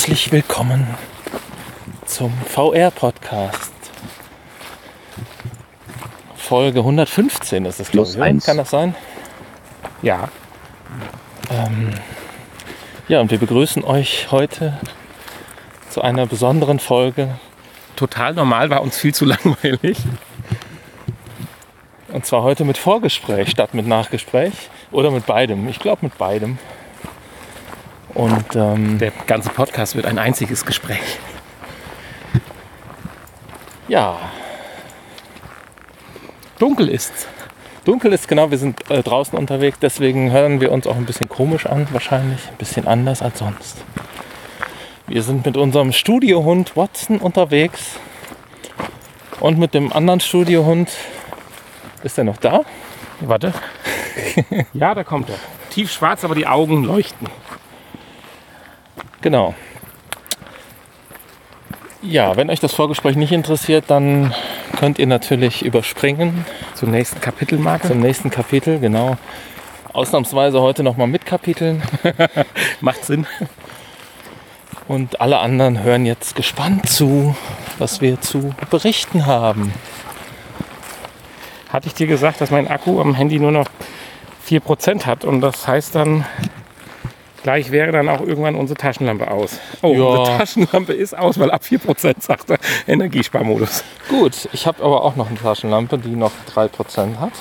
Herzlich willkommen zum VR-Podcast. Folge 115 ist es, glaube ich. Kann das sein? Ja. Ja, und wir begrüßen euch heute zu einer besonderen Folge. Total normal, war uns viel zu langweilig. Und zwar heute mit Vorgespräch statt mit Nachgespräch. Oder mit beidem. Ich glaube mit beidem. Und der ganze Podcast wird ein einziges Gespräch. Ja. Dunkel ist's. Dunkel ist, genau, wir sind draußen unterwegs, deswegen hören wir uns auch ein bisschen komisch an, wahrscheinlich. Ein bisschen anders als sonst. Wir sind mit unserem Studiohund Watson unterwegs. Und mit dem anderen Studiohund, ist er noch da? Warte. Ja, da kommt er. Tiefschwarz, aber die Augen leuchten. Genau. Ja, wenn euch das Vorgespräch nicht interessiert, dann könnt ihr natürlich überspringen. Zum nächsten Kapitelmarke. Zum nächsten Kapitel, genau. Ausnahmsweise heute nochmal mit Kapiteln. Macht Sinn. Und alle anderen hören jetzt gespannt zu, was wir zu berichten haben. Hatte ich dir gesagt, dass mein Akku am Handy nur noch 4% hat und das heißt dann, gleich wäre dann auch irgendwann unsere Taschenlampe aus. Oh, ja. Unsere Taschenlampe ist aus, weil ab 4% sagt er Energiesparmodus. Gut, ich habe aber auch noch eine Taschenlampe, die noch 3% hat.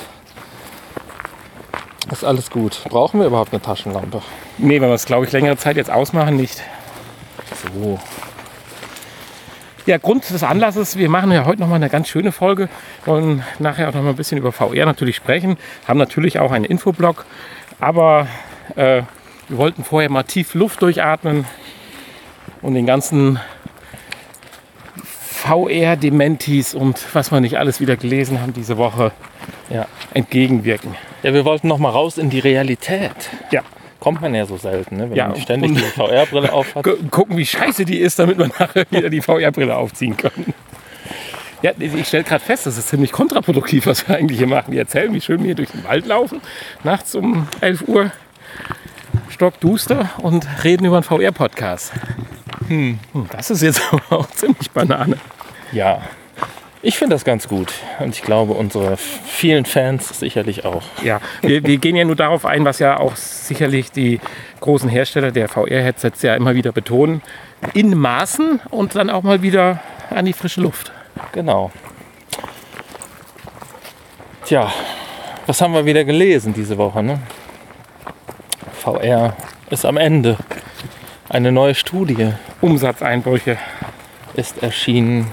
Ist alles gut. Brauchen wir überhaupt eine Taschenlampe? Nee, wenn wir es, glaube ich, längere Zeit jetzt ausmachen, nicht. So. Ja, Grund des Anlasses, wir machen ja heute nochmal eine ganz schöne Folge. Wollen nachher auch noch mal ein bisschen über VR natürlich sprechen. Haben natürlich auch einen Infoblog. Aber wir wollten vorher mal tief Luft durchatmen und den ganzen VR-Dementis und was wir nicht alles wieder gelesen haben diese Woche entgegenwirken. Ja, wir wollten noch mal raus in die Realität. Ja. Kommt man ja so selten, ne? Wenn man ständig die VR-Brille auf hat. Gucken, wie scheiße die ist, damit wir nachher wieder die VR-Brille aufziehen können. Ja, ich stelle gerade fest, das ist ziemlich kontraproduktiv, was wir eigentlich hier machen. Die erzählen, wie schön wir hier durch den Wald laufen, nachts um 11 Uhr, stockduster und reden über einen VR-Podcast. Das ist jetzt aber auch ziemlich Banane. Ja, ich finde das ganz gut und ich glaube, unsere vielen Fans sicherlich auch. Ja, wir gehen ja nur darauf ein, was ja auch sicherlich die großen Hersteller der VR-Headsets ja immer wieder betonen. In Maßen und dann auch mal wieder an die frische Luft. Genau. Tja, was haben wir wieder gelesen diese Woche, ne? VR ist am Ende. Eine neue Studie. Umsatzeinbrüche ist erschienen.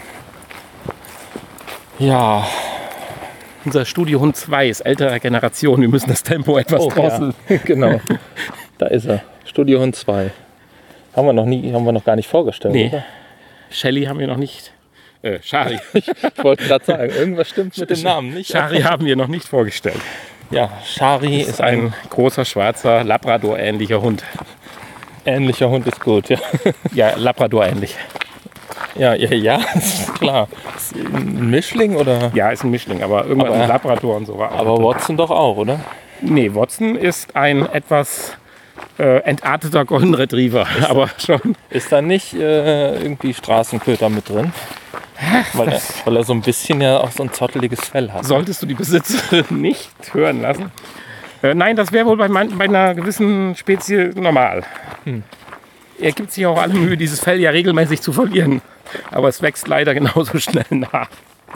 Ja. Unser Studiohund 2 ist älterer Generation. Wir müssen das Tempo etwas drosseln. Ja. Genau. Da ist er. Studiohund 2. Haben wir noch gar nicht vorgestellt, nee. Oder? Shelly haben wir noch nicht. Shari. Ich wollte gerade sagen, irgendwas stimmt mit dem Namen nicht. Shari haben wir noch nicht vorgestellt. Ja, Shari ist ein großer, schwarzer, Labrador-ähnlicher Hund. Ähnlicher Hund ist gut, ja. Ja, Labrador-ähnlich. Ja, ist klar. Ist ein Mischling oder? Ja, ist ein Mischling, aber irgendwann ein Labrador und so war. Aber Watson doch auch, oder? Nee, Watson ist ein etwas entarteter Golden Retriever. Aber schon. Ist da nicht irgendwie Straßenköter mit drin? Weil er so ein bisschen ja auch so ein zotteliges Fell hat. Solltest du die Besitzerin nicht hören lassen? Nein, das wäre wohl bei einer gewissen Spezie normal. Er gibt sich auch alle Mühe, dieses Fell ja regelmäßig zu verlieren. Aber es wächst leider genauso schnell nach.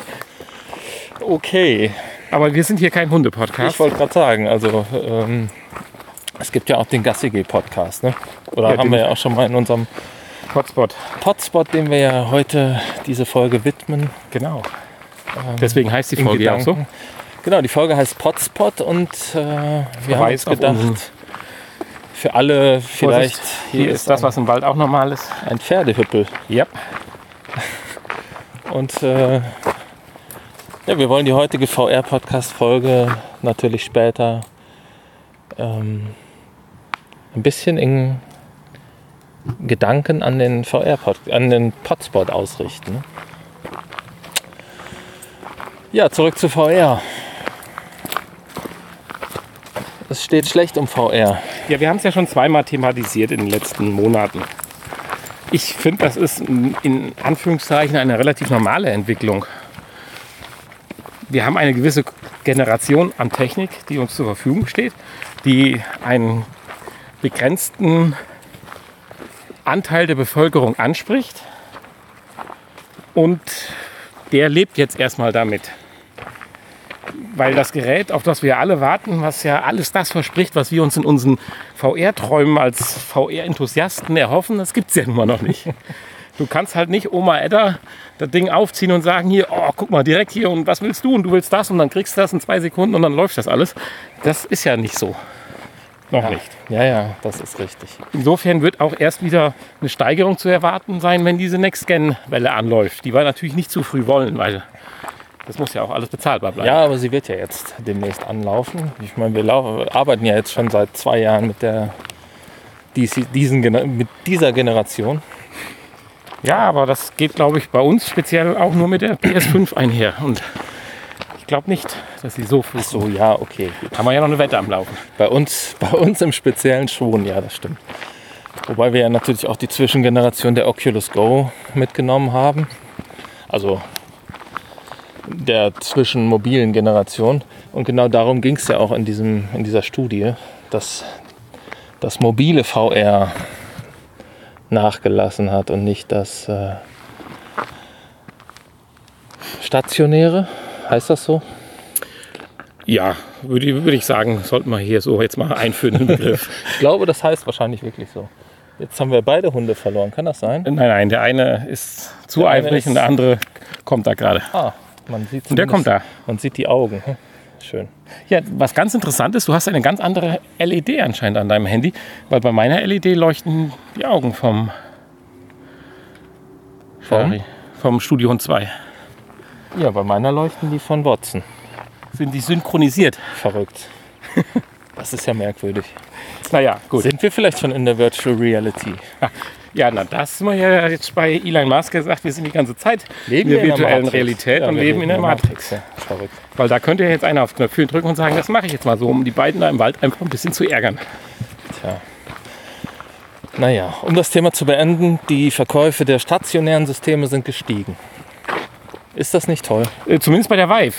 Okay. Aber wir sind hier kein Hunde-Podcast. Ich wollte gerade sagen, also es gibt ja auch den Gassi-G-Podcast, ne? Oder ja, haben wir ja auch schon mal in unserem Podspot, dem wir ja heute diese Folge widmen. Genau. Deswegen heißt die Folge ja auch so. Genau, die Folge heißt Podspot und wir haben uns gedacht, für alle vielleicht... Hier ist das, was im Wald auch normal ist. Ein Pferdehüppel. Ja. Und wir wollen die heutige VR-Podcast-Folge natürlich später ein bisschen in Gedanken an den Podspot ausrichten. Ja, zurück zu VR. Es steht schlecht um VR. Ja, wir haben es ja schon zweimal thematisiert in den letzten Monaten. Ich finde, das ist in Anführungszeichen eine relativ normale Entwicklung. Wir haben eine gewisse Generation an Technik, die uns zur Verfügung steht, die einen begrenzten Anteil der Bevölkerung anspricht. Und der lebt jetzt erstmal damit. Weil das Gerät, auf das wir alle warten, was ja alles das verspricht, was wir uns in unseren VR-Träumen als VR-Enthusiasten erhoffen, das gibt es ja nun mal noch nicht. Du kannst halt nicht Oma Edda das Ding aufziehen und sagen, hier, oh, guck mal, direkt hier und was willst du und du willst das und dann kriegst du das in 2 Sekunden und dann läuft das alles. Das ist ja nicht so. Noch nicht. Ja, das ist richtig. Insofern wird auch erst wieder eine Steigerung zu erwarten sein, wenn diese Next-Gen-Welle anläuft. Die wir natürlich nicht zu früh wollen, weil das muss ja auch alles bezahlbar bleiben. Ja, aber sie wird ja jetzt demnächst anlaufen. Ich meine, wir arbeiten ja jetzt schon seit 2 Jahren mit dieser Generation. Ja, aber das geht, glaube ich, bei uns speziell auch nur mit der PS5 einher. Und ich glaube nicht, dass sie so früh. Ach so, ja, okay. Gut. Haben wir ja noch eine Wette am Laufen. Bei uns im Speziellen schon, ja, das stimmt. Wobei wir ja natürlich auch die Zwischengeneration der Oculus Go mitgenommen haben. Also der zwischenmobilen Generation. Und genau darum ging es ja auch in dieser Studie, dass das mobile VR nachgelassen hat und nicht das stationäre. Heißt das so? Ja, würde ich sagen, sollten wir hier so jetzt mal einführen, den Begriff. Ich glaube, das heißt wahrscheinlich wirklich so. Jetzt haben wir beide Hunde verloren. Kann das sein? Nein, der eine ist zu eifrig und der andere kommt da gerade. Ah, man sieht und der kommt da. Man sieht die Augen. Schön. Ja, was ganz interessant ist, du hast eine ganz andere LED anscheinend an deinem Handy, weil bei meiner LED leuchten die Augen vom Studio Hund 2. Ja, bei meiner leuchten die von Watson. Sind die synchronisiert? Verrückt. Das ist ja merkwürdig. Naja, gut. Sind wir vielleicht schon in der Virtual Reality? Ja, na, das haben wir ja jetzt bei Elon Musk gesagt, wir sind die ganze Zeit in der virtuellen Realität und leben in der Matrix. Ja, verrückt. Weil da könnte ja jetzt einer aufs Knöpfchen drücken und sagen, das mache ich jetzt mal so, um die beiden da im Wald einfach ein bisschen zu ärgern. Tja. Naja, um das Thema zu beenden, die Verkäufe der stationären Systeme sind gestiegen. Ist das nicht toll? Zumindest bei der Vive.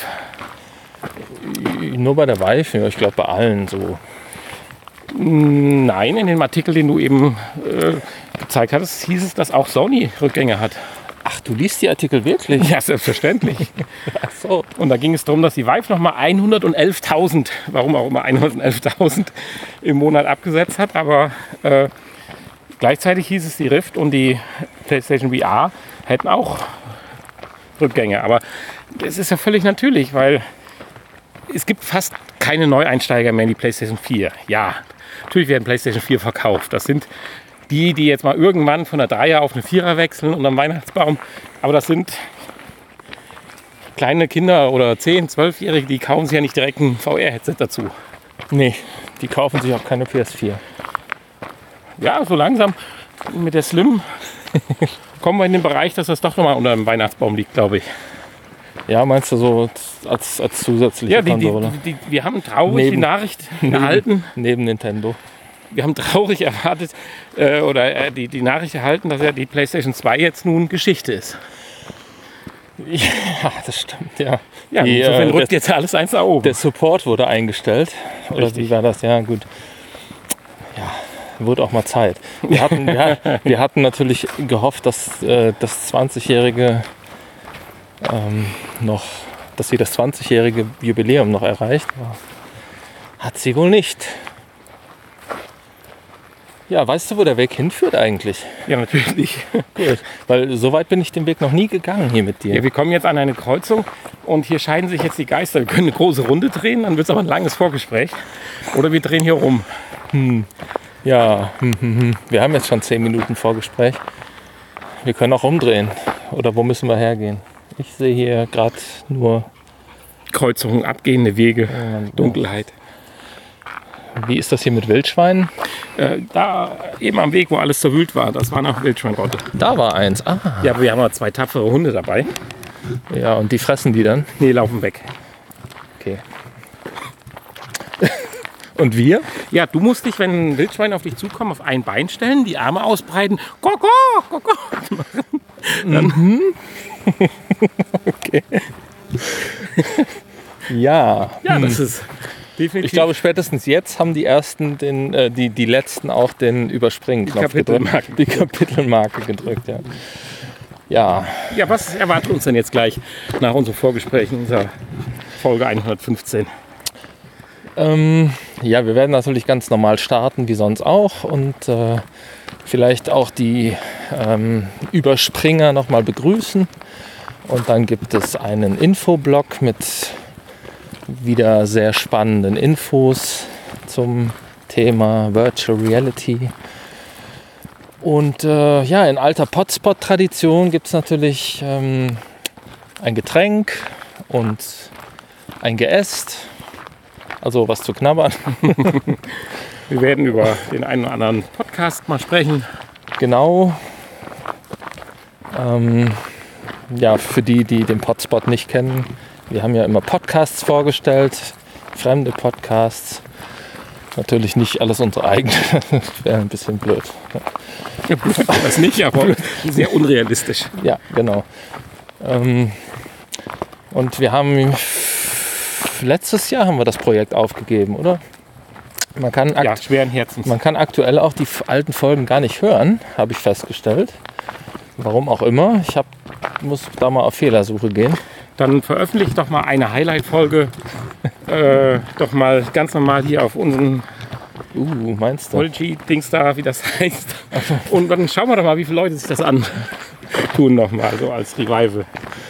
Nur bei der Vive? Ja, ich glaube bei allen so. Nein, in dem Artikel, den du eben gezeigt hattest, hieß es, dass auch Sony Rückgänge hat. Ach, du liest die Artikel wirklich? Ja, selbstverständlich. Ach so. Und da ging es darum, dass die Vive nochmal 111.000, warum auch immer 111.000 im Monat abgesetzt hat. Aber gleichzeitig hieß es, die Rift und die PlayStation VR hätten auch Rückgänge. Aber das ist ja völlig natürlich, weil es gibt fast keine Neueinsteiger mehr in die PlayStation 4. Ja, natürlich werden PlayStation 4 verkauft. Das sind die jetzt mal irgendwann von der 3er auf eine 4er wechseln und am Weihnachtsbaum. Aber das sind kleine Kinder oder 10-, 12-Jährige, die kaufen sich ja nicht direkt ein VR-Headset dazu. Nee, die kaufen sich auch keine PS4. Ja, so langsam mit der Slim kommen wir in den Bereich, dass das doch nochmal unter dem Weihnachtsbaum liegt, glaube ich. Ja, meinst du so als zusätzliche Konsole? Wir haben traurig die Nachricht erhalten. Neben Nintendo. Wir haben traurig erwartet die Nachricht erhalten, dass ja die PlayStation 2 jetzt nun Geschichte ist. Ja, das stimmt, ja. Ja, insofern rückt jetzt alles eins nach oben. Der Support wurde eingestellt. Oder Richtig. wie war das? Ja, gut. Ja, wurde auch mal Zeit. Wir hatten natürlich gehofft, dass das 20-jährige dass sie das 20-jährige Jubiläum noch erreicht. Hat sie wohl nicht. Ja, weißt du, wo der Weg hinführt eigentlich? Ja, natürlich. Gut, weil so weit bin ich den Weg noch nie gegangen hier mit dir. Ja, wir kommen jetzt an eine Kreuzung und hier scheiden sich jetzt die Geister. Wir können eine große Runde drehen, dann wird es aber ein langes Vorgespräch. Oder wir drehen hier rum. Ja, wir haben jetzt schon 10 Minuten Vorgespräch. Wir können auch umdrehen. Oder wo müssen wir hergehen? Ich sehe hier gerade nur Kreuzungen, abgehende Wege, Dunkelheit. Wie ist das hier mit Wildschweinen? Da eben am Weg, wo alles zerwühlt war, das war noch Wildschweingrotte. Da war eins. Ah. Ja, aber wir haben ja 2 tapfere Hunde dabei. Ja, und die fressen die dann? Nee, laufen weg. Okay. Und wir? Ja, du musst dich, wenn ein Wildschwein auf dich zukommt, auf ein Bein stellen, die Arme ausbreiten, Koko, Koko machen. Okay. Ja. Ja, das ist definitiv. Ich glaube, spätestens jetzt haben die ersten, die letzten auch den Überspringen-Knopf gedrückt. Die Kapitelmarke gedrückt, ja. Ja. Ja, was erwartet uns denn jetzt gleich nach unserem Vorgespräch in unserer Folge 115? Ja, wir werden natürlich ganz normal starten, wie sonst auch. Und vielleicht auch die Überspringer nochmal begrüßen. Und dann gibt es einen Infoblog mit wieder sehr spannenden Infos zum Thema Virtual Reality. Und ja, in alter Potspot-Tradition gibt es natürlich ein Getränk und ein Geäst, also was zu knabbern. Wir werden über den einen oder anderen Podcast mal sprechen. Genau. Ja, für die den Potspot nicht kennen, wir haben ja immer Podcasts vorgestellt, fremde Podcasts. Natürlich nicht alles unsere eigenen, das wäre ein bisschen blöd. Ja, das nicht, aber sehr unrealistisch. Ja, genau. Und wir haben letztes Jahr haben wir das Projekt aufgegeben, oder? Man kann schweren Herzens. Man kann aktuell auch die alten Folgen gar nicht hören, habe ich festgestellt. Warum auch immer. Ich muss da mal auf Fehlersuche gehen. Dann veröffentlicht doch mal eine Highlight-Folge. Doch mal ganz normal hier auf unseren meinst du? Volgi-Dings da, wie das heißt. Und dann schauen wir doch mal, wie viele Leute sich das antun noch mal, so als Revival.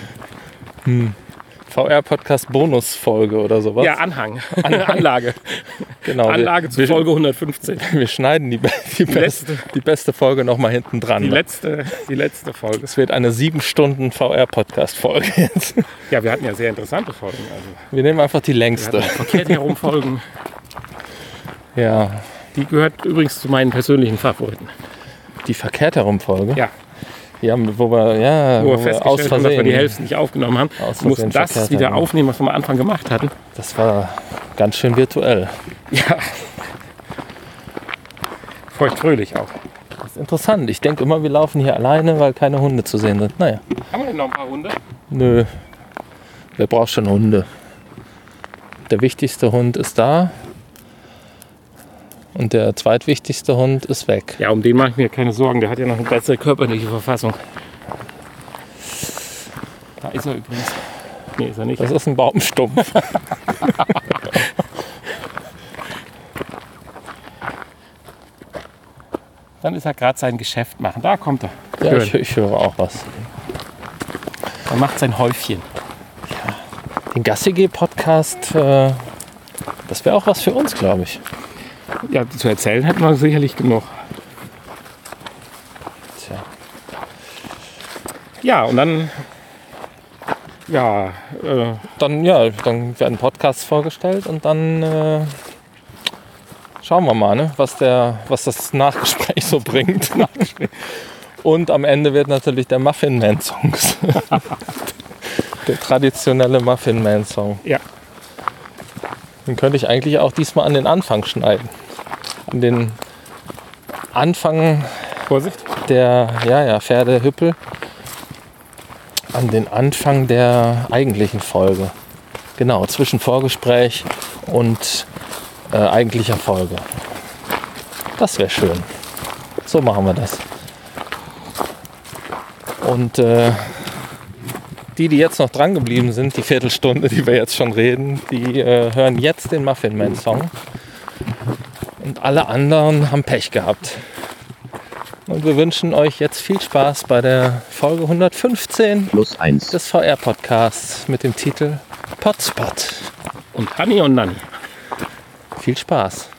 VR-Podcast-Bonus-Folge oder sowas. Ja, Anhang. Anlage. Genau. Anlage zu Folge 115. Wir schneiden die beste Folge noch mal hinten dran. Die letzte Folge. Es wird eine 7 Stunden VR-Podcast-Folge jetzt. Ja, wir hatten ja sehr interessante Folgen. Also, wir nehmen einfach die längste. Verkehrt herum Folgen. Ja. Die gehört übrigens zu meinen persönlichen Favoriten. Die verkehrt herum Folge? Ja. Ja, wo wir festgestellt haben, dass wir die Hälfte nicht aufgenommen haben. Wir mussten das wieder aufnehmen, was wir am Anfang gemacht hatten. Das war ganz schön virtuell. Ja. Feuchtfröhlich auch. Das ist interessant. Ich denke immer, wir laufen hier alleine, weil keine Hunde zu sehen sind. Naja. Haben wir denn noch ein paar Hunde? Nö. Wer braucht schon Hunde? Der wichtigste Hund ist da. Und der zweitwichtigste Hund ist weg. Ja, um den mache ich mir keine Sorgen. Der hat ja noch eine bessere körperliche Verfassung. Da ist er übrigens. Nee, ist er nicht. Das ist ein Baumstumpf. Dann ist er gerade sein Geschäft machen. Da kommt er. Ja, ich höre auch was. Er macht sein Häufchen. Ja. Den Gassi-G-Podcast, das wäre auch was für uns, glaube ich. Ja, zu erzählen hätten wir sicherlich genug. Tja. Ja, und dann... Dann werden Podcasts vorgestellt und dann schauen wir mal, ne, was das Nachgespräch so bringt. Und am Ende wird natürlich der Muffin Man Song. Der traditionelle Muffin Man Song. Ja. Den könnte ich eigentlich auch diesmal an den Anfang schneiden. An den Anfang Vorsicht. der Pferdehüppel. An den Anfang der eigentlichen Folge. Genau, zwischen Vorgespräch und eigentlicher Folge. Das wäre schön. So machen wir das. Und die jetzt noch dran geblieben sind, die Viertelstunde, die wir jetzt schon reden, die hören jetzt den Muffin Man Song. Und alle anderen haben Pech gehabt. Und wir wünschen euch jetzt viel Spaß bei der Folge 115 +1 des VR-Podcasts mit dem Titel Potspot. Und Hanni und Nanni. Viel Spaß.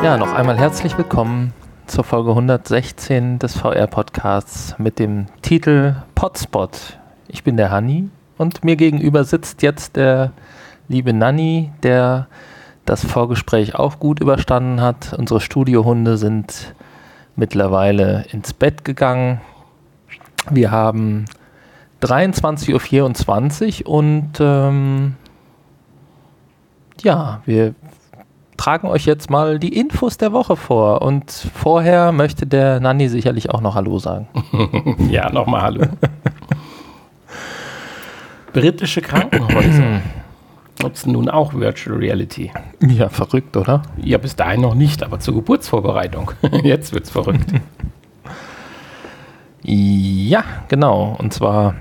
Ja, noch einmal herzlich willkommen zur Folge 116 des VR-Podcasts mit dem Titel Podspot. Ich bin der Hanni und mir gegenüber sitzt jetzt der liebe Nanni, der das Vorgespräch auch gut überstanden hat. Unsere Studiohunde sind mittlerweile ins Bett gegangen. Wir haben 23.24 Uhr und wir tragen euch jetzt mal die Infos der Woche vor. Und vorher möchte der Nanni sicherlich auch noch Hallo sagen. Ja, nochmal Hallo. Britische Krankenhäuser nutzen nun auch Virtual Reality. Ja, verrückt, oder? Ja, bis dahin noch nicht, aber zur Geburtsvorbereitung. Jetzt wird's verrückt. Ja, genau. Und zwar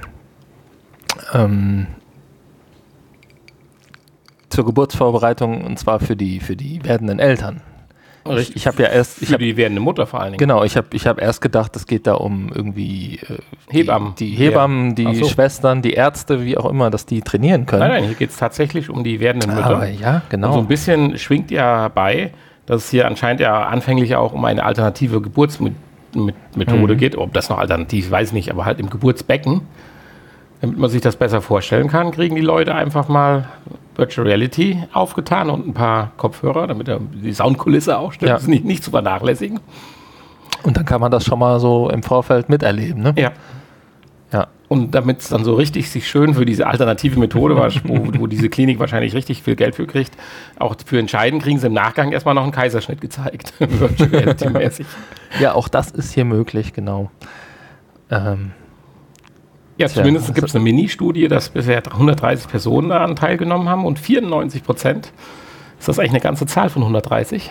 zur Geburtsvorbereitung, und zwar für die werdenden Eltern. Ich habe ja erst... Für die werdende Mutter vor allen Dingen. Genau, ich hab erst gedacht, es geht da um irgendwie Hebammen. Die Hebammen, die Schwestern, die Ärzte, wie auch immer, dass die trainieren können. Nein, hier geht es tatsächlich um die werdenden Mütter. Aber ja, genau. Und so ein bisschen schwingt ja bei, dass es hier anscheinend ja anfänglich auch um eine alternative Geburtsmethode geht. Ob das noch alternativ, weiß ich nicht, aber halt im Geburtsbecken. Damit man sich das besser vorstellen kann, kriegen die Leute einfach mal Virtual Reality aufgetan und ein paar Kopfhörer, damit die Soundkulisse auch stimmt. Ja. Das ist nicht zu vernachlässigen. Und dann kann man das schon mal so im Vorfeld miterleben, ne? Ja. Ja. Und damit es dann so richtig sich schön für diese alternative Methode, wo diese Klinik wahrscheinlich richtig viel Geld für kriegt, auch für entscheiden, kriegen sie im Nachgang erstmal noch einen Kaiserschnitt gezeigt. Virtual Reality-mäßig. Ja, auch das ist hier möglich, genau. Ja, zumindest gibt es eine Mini-Studie, dass bisher 130 Personen daran teilgenommen haben und 94%. Ist das eigentlich eine ganze Zahl von 130?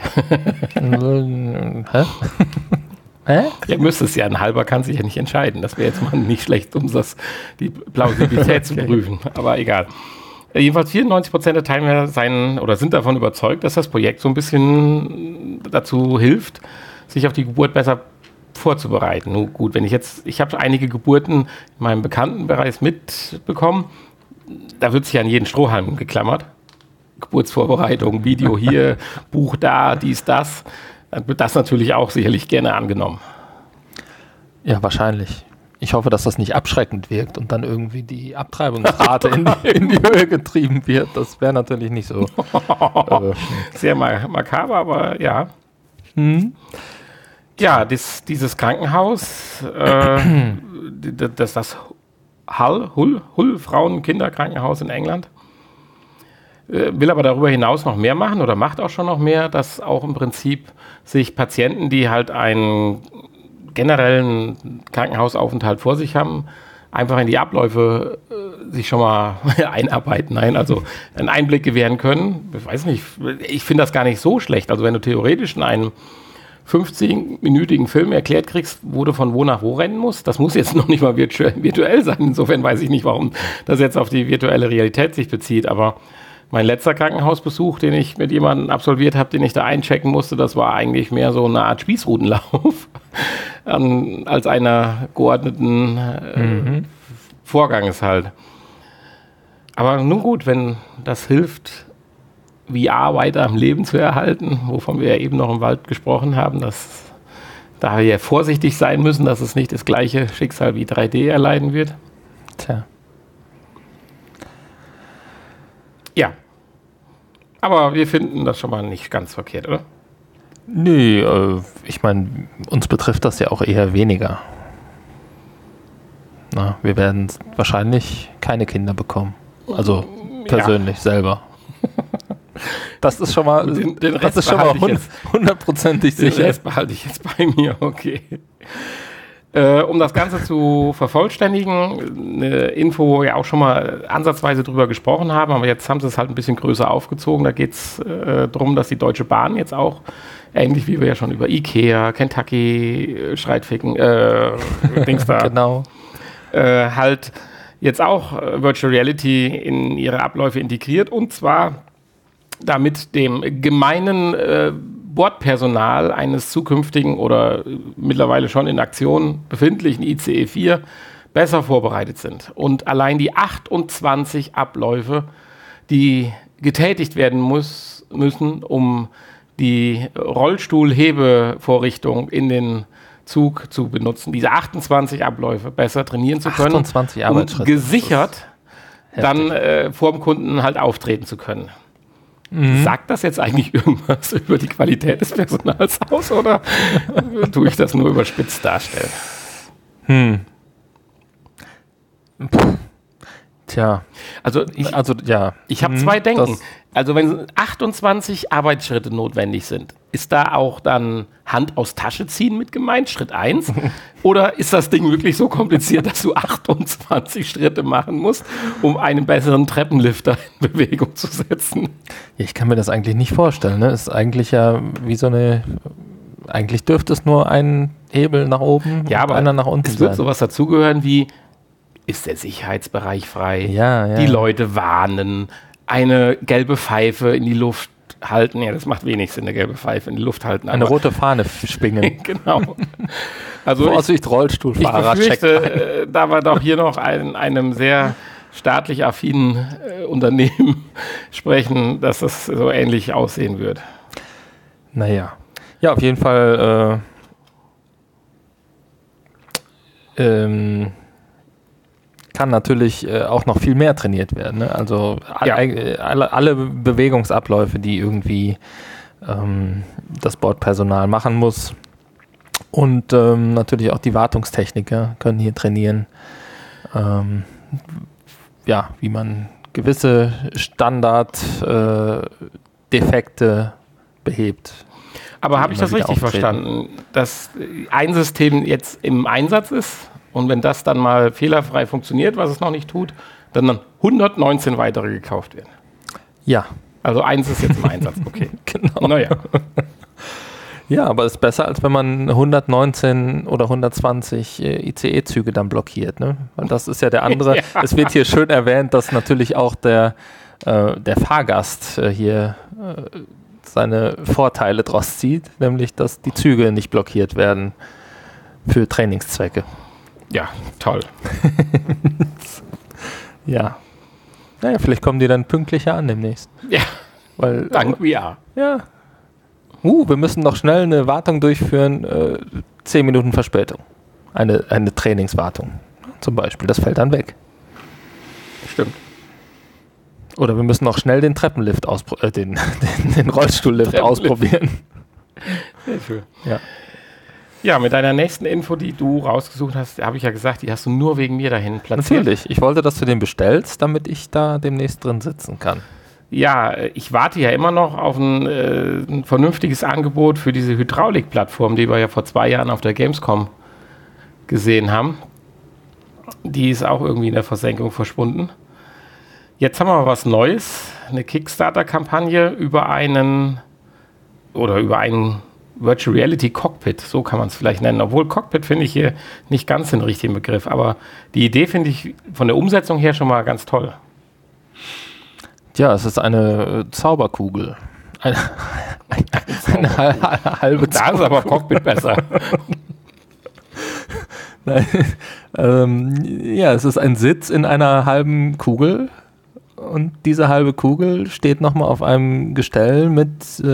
Hä? Hä? Ja, müsste es ja. Ein halber kann sich ja nicht entscheiden. Das wäre jetzt mal nicht schlecht, um die Plausibilität zu prüfen. Aber egal. Jedenfalls 94% der Teilnehmer sind davon überzeugt, dass das Projekt so ein bisschen dazu hilft, sich auf die Geburt besser vorzubereiten. Nun gut, ich habe einige Geburten in meinem Bekanntenbereich mitbekommen, da wird sich an jeden Strohhalm geklammert. Geburtsvorbereitung, Video hier, Buch da, dies, das. Dann wird das natürlich auch sicherlich gerne angenommen. Ja, wahrscheinlich. Ich hoffe, dass das nicht abschreckend wirkt und dann irgendwie die Abtreibungsrate in die Höhe getrieben wird. Das wäre natürlich nicht so. Sehr makaber, aber ja. Ja, dieses Krankenhaus, das Hull Frauen-Kinder-Krankenhaus in England, will aber darüber hinaus noch mehr machen oder macht auch schon noch mehr, dass auch im Prinzip sich Patienten, die halt einen generellen Krankenhausaufenthalt vor sich haben, einfach in die Abläufe sich schon mal einarbeiten, also einen Einblick gewähren können. Ich weiß nicht, ich finde das gar nicht so schlecht. Also wenn du theoretisch in einem 50-minütigen Film erklärt kriegst, wo du von wo nach wo rennen musst. Das muss jetzt noch nicht mal virtuell sein. Insofern weiß ich nicht, warum das jetzt auf die virtuelle Realität sich bezieht. Aber mein letzter Krankenhausbesuch, den ich mit jemandem absolviert habe, den ich da einchecken musste, das war eigentlich mehr so eine Art Spießrutenlauf als einer geordneten Vorganges halt. Aber nun gut, wenn das hilft, VR weiter am Leben zu erhalten, wovon wir ja eben noch im Wald gesprochen haben, dass da wir vorsichtig sein müssen, dass es nicht das gleiche Schicksal wie 3D erleiden wird. Tja. Ja. Aber wir finden das schon mal nicht ganz verkehrt, oder? Nee, ich meine, uns betrifft das ja auch eher weniger. Wir werden wahrscheinlich keine Kinder bekommen. Also persönlich selber. Das ist schon mal, das ist schon mal hundertprozentig sicher. Den Rest behalte ich jetzt bei mir, okay. Um das Ganze zu vervollständigen, eine Info, wo wir auch schon mal ansatzweise drüber gesprochen haben, aber jetzt haben sie es halt ein bisschen größer aufgezogen. Da geht es darum, dass die Deutsche Bahn jetzt auch, ähnlich wie wir ja schon über Ikea, Kentucky, Streitficken, Dings da, genau. Halt jetzt auch Virtual Reality in ihre Abläufe integriert, und zwar damit dem gemeinen Bordpersonal eines zukünftigen oder mittlerweile schon in Aktion befindlichen ICE 4 besser vorbereitet sind. Und allein die 28 Abläufe, die getätigt werden müssen, um die Rollstuhlhebevorrichtung in den Zug zu benutzen, diese 28 Abläufe besser trainieren zu können, 28 um Arbeitsschritte. gesichert dann vor dem Kunden halt auftreten zu können. Sagt das jetzt eigentlich irgendwas über die Qualität des Personals aus oder tue ich das nur überspitzt darstellen? Tja, Also ja. ich habe zwei Denken. Also wenn 28 Arbeitsschritte notwendig sind, ist da auch dann Hand aus Tasche ziehen mit gemeint, Schritt 1? Oder ist das Ding wirklich so kompliziert, dass du 28 Schritte machen musst, um einen besseren Treppenlifter in Bewegung zu setzen? Ich kann mir das eigentlich nicht vorstellen. Ne? Ist eigentlich ja wie so eine. Eigentlich dürfte es nur ein Hebel nach oben Ja, aber einer nach unten es wird sein. sowas dazugehören wie, ist der Sicherheitsbereich frei? Ja. Die Leute warnen, eine gelbe Pfeife in die Luft halten. Ja, das macht wenig Sinn, eine gelbe Pfeife in die Luft halten. Eine rote Fahne schwingen. Genau. Also Vorsicht, ich Rollstuhlfahrer. befürchte, da wir doch hier noch einem sehr staatlich affinen Unternehmen sprechen, dass das so ähnlich aussehen wird. Naja. Ja, auf jeden Fall kann natürlich auch noch viel mehr trainiert werden. Ne? Also alle Bewegungsabläufe, die irgendwie das Bordpersonal machen muss. Und natürlich auch die Wartungstechniker können hier trainieren. Wie man gewisse Standard-Defekte behebt. Aber habe ich das richtig verstanden, dass ein System jetzt im Einsatz ist und wenn das dann mal fehlerfrei funktioniert, was es noch nicht tut, dann 119 weitere gekauft werden? Ja. Also eins ist jetzt im Einsatz, okay. Genau. Naja. Ja, aber es ist besser, als wenn man 119 oder 120 ICE-Züge dann blockiert. Ne? Weil das ist ja der andere. Ja. Es wird hier schön erwähnt, dass natürlich auch der Fahrgast hier seine Vorteile draus zieht, nämlich, dass die Züge nicht blockiert werden für Trainingszwecke. Ja, toll. Ja. Naja, vielleicht kommen die dann pünktlicher an demnächst. Ja, weil dank VR. Ja. Wir müssen noch schnell eine Wartung durchführen, 10 Minuten Verspätung. Eine Trainingswartung zum Beispiel, das fällt dann weg. Stimmt. Oder wir müssen noch schnell den Treppenlift den Rollstuhllift ausprobieren. Sehr schön. Ja. Ja, mit deiner nächsten Info, die du rausgesucht hast, habe ich ja gesagt, die hast du nur wegen mir dahin platziert. Natürlich. Ich wollte, dass du den bestellst, damit ich da demnächst drin sitzen kann. Ja, ich warte ja immer noch auf ein vernünftiges Angebot für diese Hydraulik-Plattform, die wir ja vor 2 Jahren auf der Gamescom gesehen haben. Die ist auch irgendwie in der Versenkung verschwunden. Jetzt haben wir was Neues, eine Kickstarter-Kampagne über ein Virtual Reality Cockpit, so kann man es vielleicht nennen. Obwohl Cockpit finde ich hier nicht ganz den richtigen Begriff, aber die Idee finde ich von der Umsetzung her schon mal ganz toll. Ja, es ist eine Zauberkugel. Eine halbe Zauberkugel. Da ist aber Cockpit besser. Nein, es ist ein Sitz in einer halben Kugel. Und diese halbe Kugel steht nochmal auf einem Gestell mit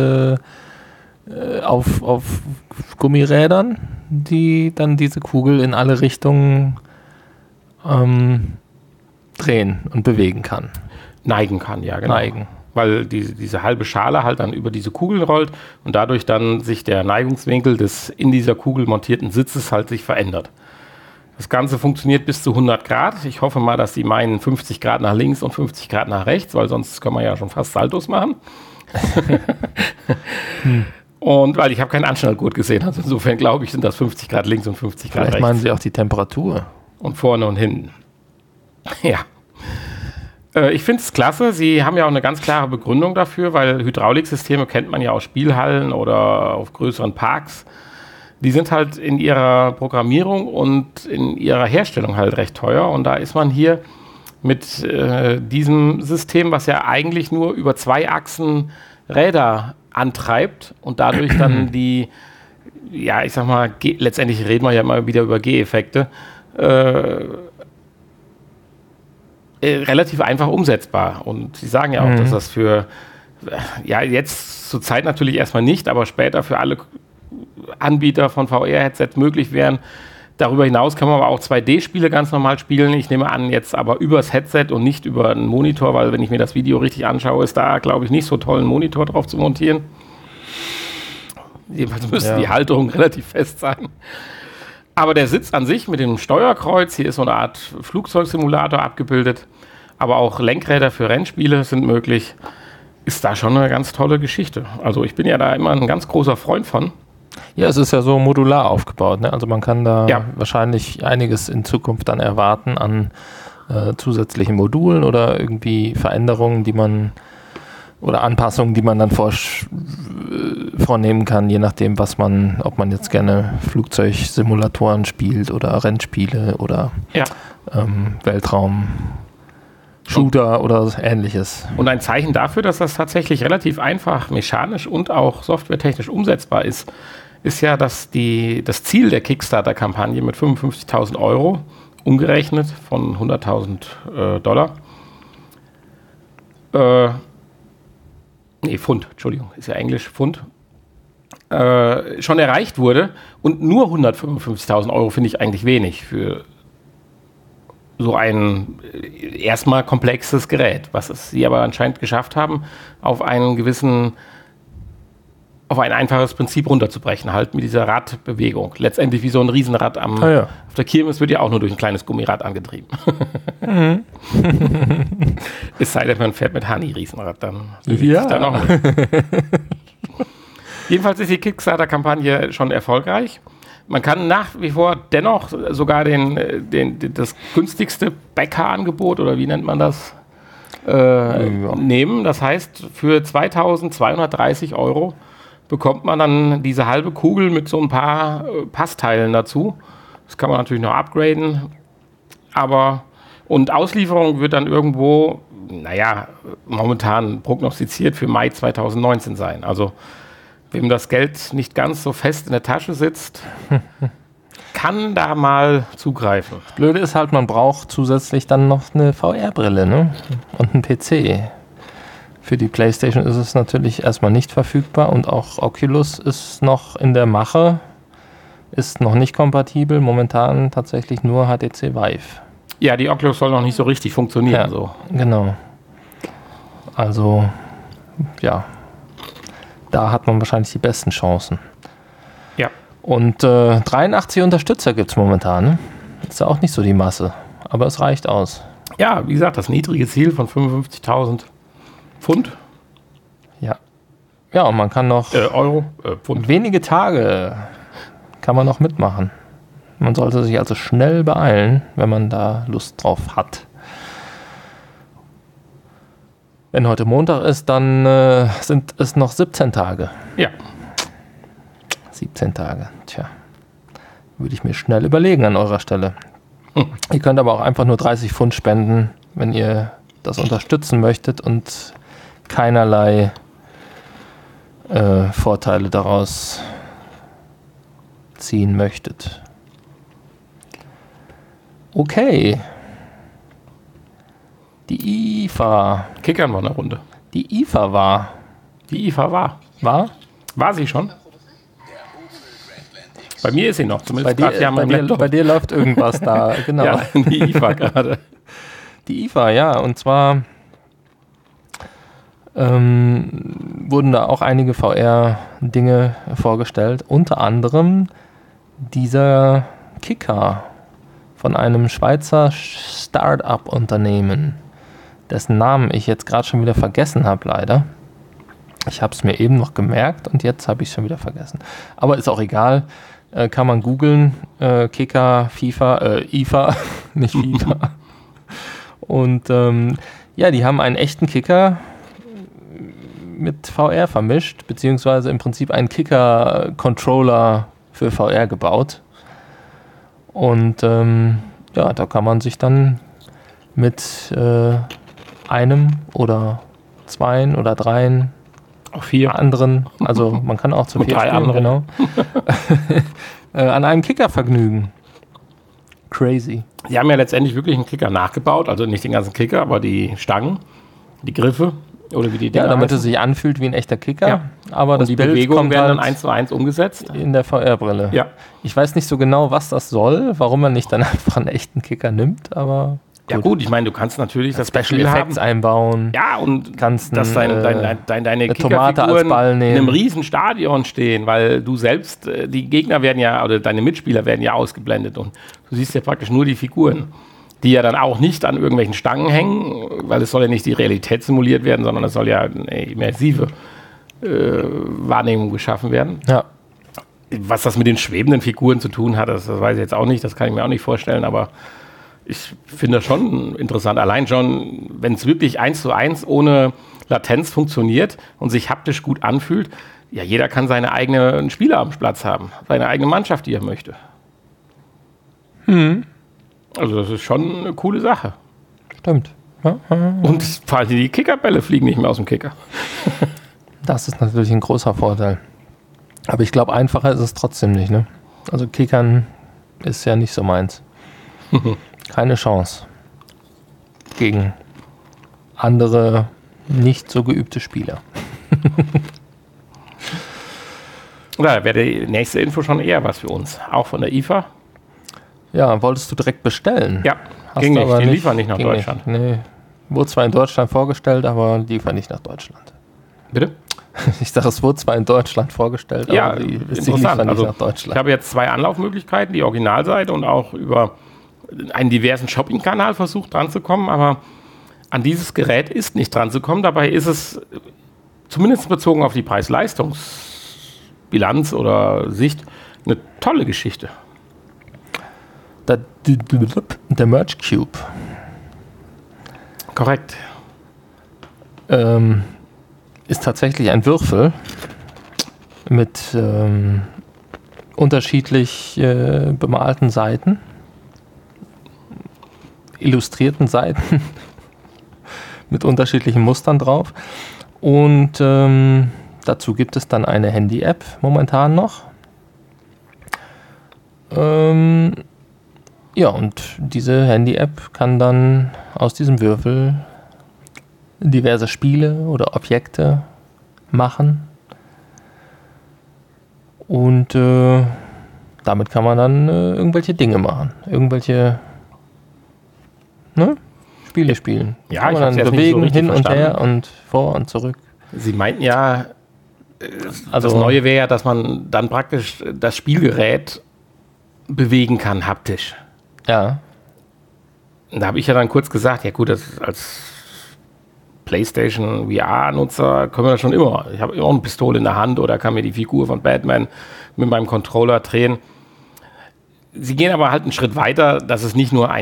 auf Gummirädern, die dann diese Kugel in alle Richtungen drehen und bewegen kann. Neigen kann, ja, genau. Neigen. Weil diese halbe Schale halt dann über diese Kugel rollt und dadurch dann sich der Neigungswinkel des in dieser Kugel montierten Sitzes halt sich verändert. Das Ganze funktioniert bis zu 100 Grad. Ich hoffe mal, dass die meinen 50 Grad nach links und 50 Grad nach rechts, weil sonst kann man ja schon fast Saltos machen. Und weil ich habe keinen Anschnallgurt gesehen, also insofern glaube ich, sind das 50 Grad links und 50 Grad rechts. Vielleicht meinen Sie auch die Temperatur. Und vorne und hinten. Ja. Ich finde es klasse. Sie haben ja auch eine ganz klare Begründung dafür, weil Hydrauliksysteme kennt man ja aus Spielhallen oder auf größeren Parks. Die sind halt in ihrer Programmierung und in ihrer Herstellung halt recht teuer. Und da ist man hier mit diesem System, was ja eigentlich nur über 2 Achsen Räder antreibt und dadurch dann die, ja, ich sag mal, letztendlich reden wir ja immer wieder über G-Effekte, relativ einfach umsetzbar. Und Sie sagen ja auch, dass das für Ja, jetzt zur Zeit natürlich erstmal nicht, aber später für alle Anbieter von VR-Headsets möglich wären. Darüber hinaus kann man aber auch 2D-Spiele ganz normal spielen. Ich nehme an, jetzt aber übers Headset und nicht über einen Monitor, weil wenn ich mir das Video richtig anschaue, ist da, glaube ich, nicht so toll, einen Monitor drauf zu montieren. Jedenfalls müsste die Halterung relativ fest sein. Aber der Sitz an sich mit dem Steuerkreuz, hier ist so eine Art Flugzeugsimulator abgebildet, aber auch Lenkräder für Rennspiele sind möglich, ist da schon eine ganz tolle Geschichte. Also ich bin ja da immer ein ganz großer Freund von. Ja, es ist ja so modular aufgebaut, ne? Also man kann da wahrscheinlich einiges in Zukunft dann erwarten an zusätzlichen Modulen oder irgendwie Veränderungen, die man oder Anpassungen, die man dann vornehmen kann, je nachdem, ob man jetzt gerne Flugzeugsimulatoren spielt oder Rennspiele oder Weltraum. Shooter oder ähnliches. Und ein Zeichen dafür, dass das tatsächlich relativ einfach mechanisch und auch softwaretechnisch umsetzbar ist, ist ja, dass das Ziel der Kickstarter-Kampagne mit 55.000 € umgerechnet von 100.000 Dollar, Pfund, Entschuldigung, ist ja Englisch, Pfund, schon erreicht wurde. Und nur 155.000 € finde ich eigentlich wenig für so ein erstmal komplexes Gerät, was sie aber anscheinend geschafft haben, auf ein einfaches Prinzip runterzubrechen, halt mit dieser Radbewegung. Letztendlich wie so ein Riesenrad auf der Kirmes wird ja auch nur durch ein kleines Gummirad angetrieben. Es sei denn, man fährt mit Hani-Riesenrad, dann da noch mit. Jedenfalls ist die Kickstarter-Kampagne schon erfolgreich. Man kann nach wie vor dennoch sogar das günstigste Bäckerangebot, oder wie nennt man das, nehmen. Das heißt, für 2.230 € bekommt man dann diese halbe Kugel mit so ein paar Passteilen dazu. Das kann man natürlich noch upgraden. Und Auslieferung wird dann irgendwo, momentan prognostiziert für Mai 2019 sein. Also wem das Geld nicht ganz so fest in der Tasche sitzt, kann da mal zugreifen. Das Blöde ist halt, man braucht zusätzlich dann noch eine VR-Brille, ne? Und einen PC. Für die PlayStation ist es natürlich erstmal nicht verfügbar und auch Oculus ist noch in der Mache, ist noch nicht kompatibel, momentan tatsächlich nur HTC Vive. Ja, die Oculus soll noch nicht so richtig funktionieren. Ja, so. Genau. Also, ja. Da hat man wahrscheinlich die besten Chancen. Ja. Und 83 Unterstützer gibt es momentan. Ne? Ist ja auch nicht so die Masse, aber es reicht aus. Ja, wie gesagt, das niedrige Ziel von 55.000 Pfund. Ja. Ja, und man kann noch Pfund. Wenige Tage kann man noch mitmachen. Man sollte sich also schnell beeilen, wenn man da Lust drauf hat. Wenn heute Montag ist, dann sind es noch 17 Tage. Ja. 17 Tage, tja. Würde ich mir schnell überlegen an eurer Stelle. Ihr könnt aber auch einfach nur 30 Pfund spenden, wenn ihr das unterstützen möchtet und keinerlei Vorteile daraus ziehen möchtet. Okay. Die IFA. Kickern wir eine Runde. Die IFA war. Die IFA war. War? War sie schon? Bei mir ist sie noch. Zumindest bei dir läuft irgendwas da. Genau. Ja, die IFA gerade. Die IFA, ja. Und zwar wurden da auch einige VR-Dinge vorgestellt. Unter anderem dieser Kicker von einem Schweizer Start-up-Unternehmen, dessen Namen ich jetzt gerade schon wieder vergessen habe, leider. Ich habe es mir eben noch gemerkt und jetzt habe ich es schon wieder vergessen. Aber ist auch egal. Kann man googeln. Kicker, IFA, nicht FIFA. Und die haben einen echten Kicker mit VR vermischt, beziehungsweise im Prinzip einen Kicker-Controller für VR gebaut. Und da kann man sich dann mit einem oder zweien oder dreien, auch 4 anderen, also man kann auch zu 4 3 spielen, genau, an einem Kicker vergnügen. Crazy. Sie haben ja letztendlich wirklich einen Kicker nachgebaut, also nicht den ganzen Kicker, aber die Stangen, die Griffe Oder wie die Ja, Dinger damit es heißen. sich anfühlt wie ein echter Kicker. Ja. Aber Und das die Bild Bewegungen kommt werden halt dann 1:1 umgesetzt. in der VR-Brille. Ja. Ich weiß nicht so genau, was das soll, warum man nicht dann einfach einen echten Kicker nimmt, aber Ja gut, ich meine, du kannst natürlich das Special Gefühl haben, Effects einbauen. ja, und Kannst dass deine eine Tomate als Kickerfiguren Ball in nehmen. einem riesen Stadion stehen, weil du selbst, die Gegner werden ja, oder deine Mitspieler werden ja ausgeblendet und du siehst ja praktisch nur die Figuren, die ja dann auch nicht an irgendwelchen Stangen hängen, weil es soll ja nicht die Realität simuliert werden, sondern es soll ja eine immersive Wahrnehmung geschaffen werden. Ja. Was das mit den schwebenden Figuren zu tun hat, das weiß ich jetzt auch nicht, das kann ich mir auch nicht vorstellen, aber ich finde das schon interessant. Allein schon, wenn es wirklich 1:1 ohne Latenz funktioniert und sich haptisch gut anfühlt, ja, jeder kann seine eigenen Spieler am Platz haben, seine eigene Mannschaft, die er möchte. Also das ist schon eine coole Sache. Stimmt. Ja. Und vor allem die Kickerbälle fliegen nicht mehr aus dem Kicker. Das ist natürlich ein großer Vorteil. Aber ich glaube, einfacher ist es trotzdem nicht. Ne? Also Kickern ist ja nicht so meins. Keine Chance gegen andere nicht so geübte Spieler. Da wäre die nächste Info schon eher was für uns. Auch von der IFA. Ja, wolltest du direkt bestellen? Ja, Hast ging du nicht. aber Die liefern nicht nach ging Deutschland. Nicht. Nee. Wurde zwar in Deutschland vorgestellt, aber liefern nicht nach Deutschland. Bitte? Ich sage, es wurde zwar in Deutschland vorgestellt, Ja, aber sie interessant. liefern nicht Also, nach ich Deutschland. habe jetzt 2 Anlaufmöglichkeiten, die Originalseite und auch über einen diversen Shopping-Kanal versucht dran zu kommen, aber an dieses Gerät ist nicht dran zu kommen. Dabei ist es zumindest bezogen auf die Preis-Leistungs-Bilanz oder Sicht eine tolle Geschichte. Der Merge Cube Korrekt. ist tatsächlich ein Würfel mit unterschiedlich bemalten Seiten, illustrierten Seiten mit unterschiedlichen Mustern drauf. Und dazu gibt es dann eine Handy-App momentan noch. Ja, und diese Handy-App kann dann aus diesem Würfel diverse Spiele oder Objekte machen. Und damit kann man dann irgendwelche Dinge machen. Irgendwelche Spiele spielen. Ja, kann ich man hab's dann jetzt nicht so bewegen, richtig hin und verstanden. her und vor und zurück. Sie meinten ja, Also, das Neue wäre ja, dass man dann praktisch das Spielgerät bewegen kann, haptisch. Ja, Und da habe ich ja dann kurz gesagt, ja gut, das als PlayStation VR-Nutzer können wir das schon immer. Ich habe immer eine Pistole in der Hand oder kann mir die Figur von Batman mit meinem Controller drehen. Sie gehen aber halt einen Schritt weiter, dass es nicht nur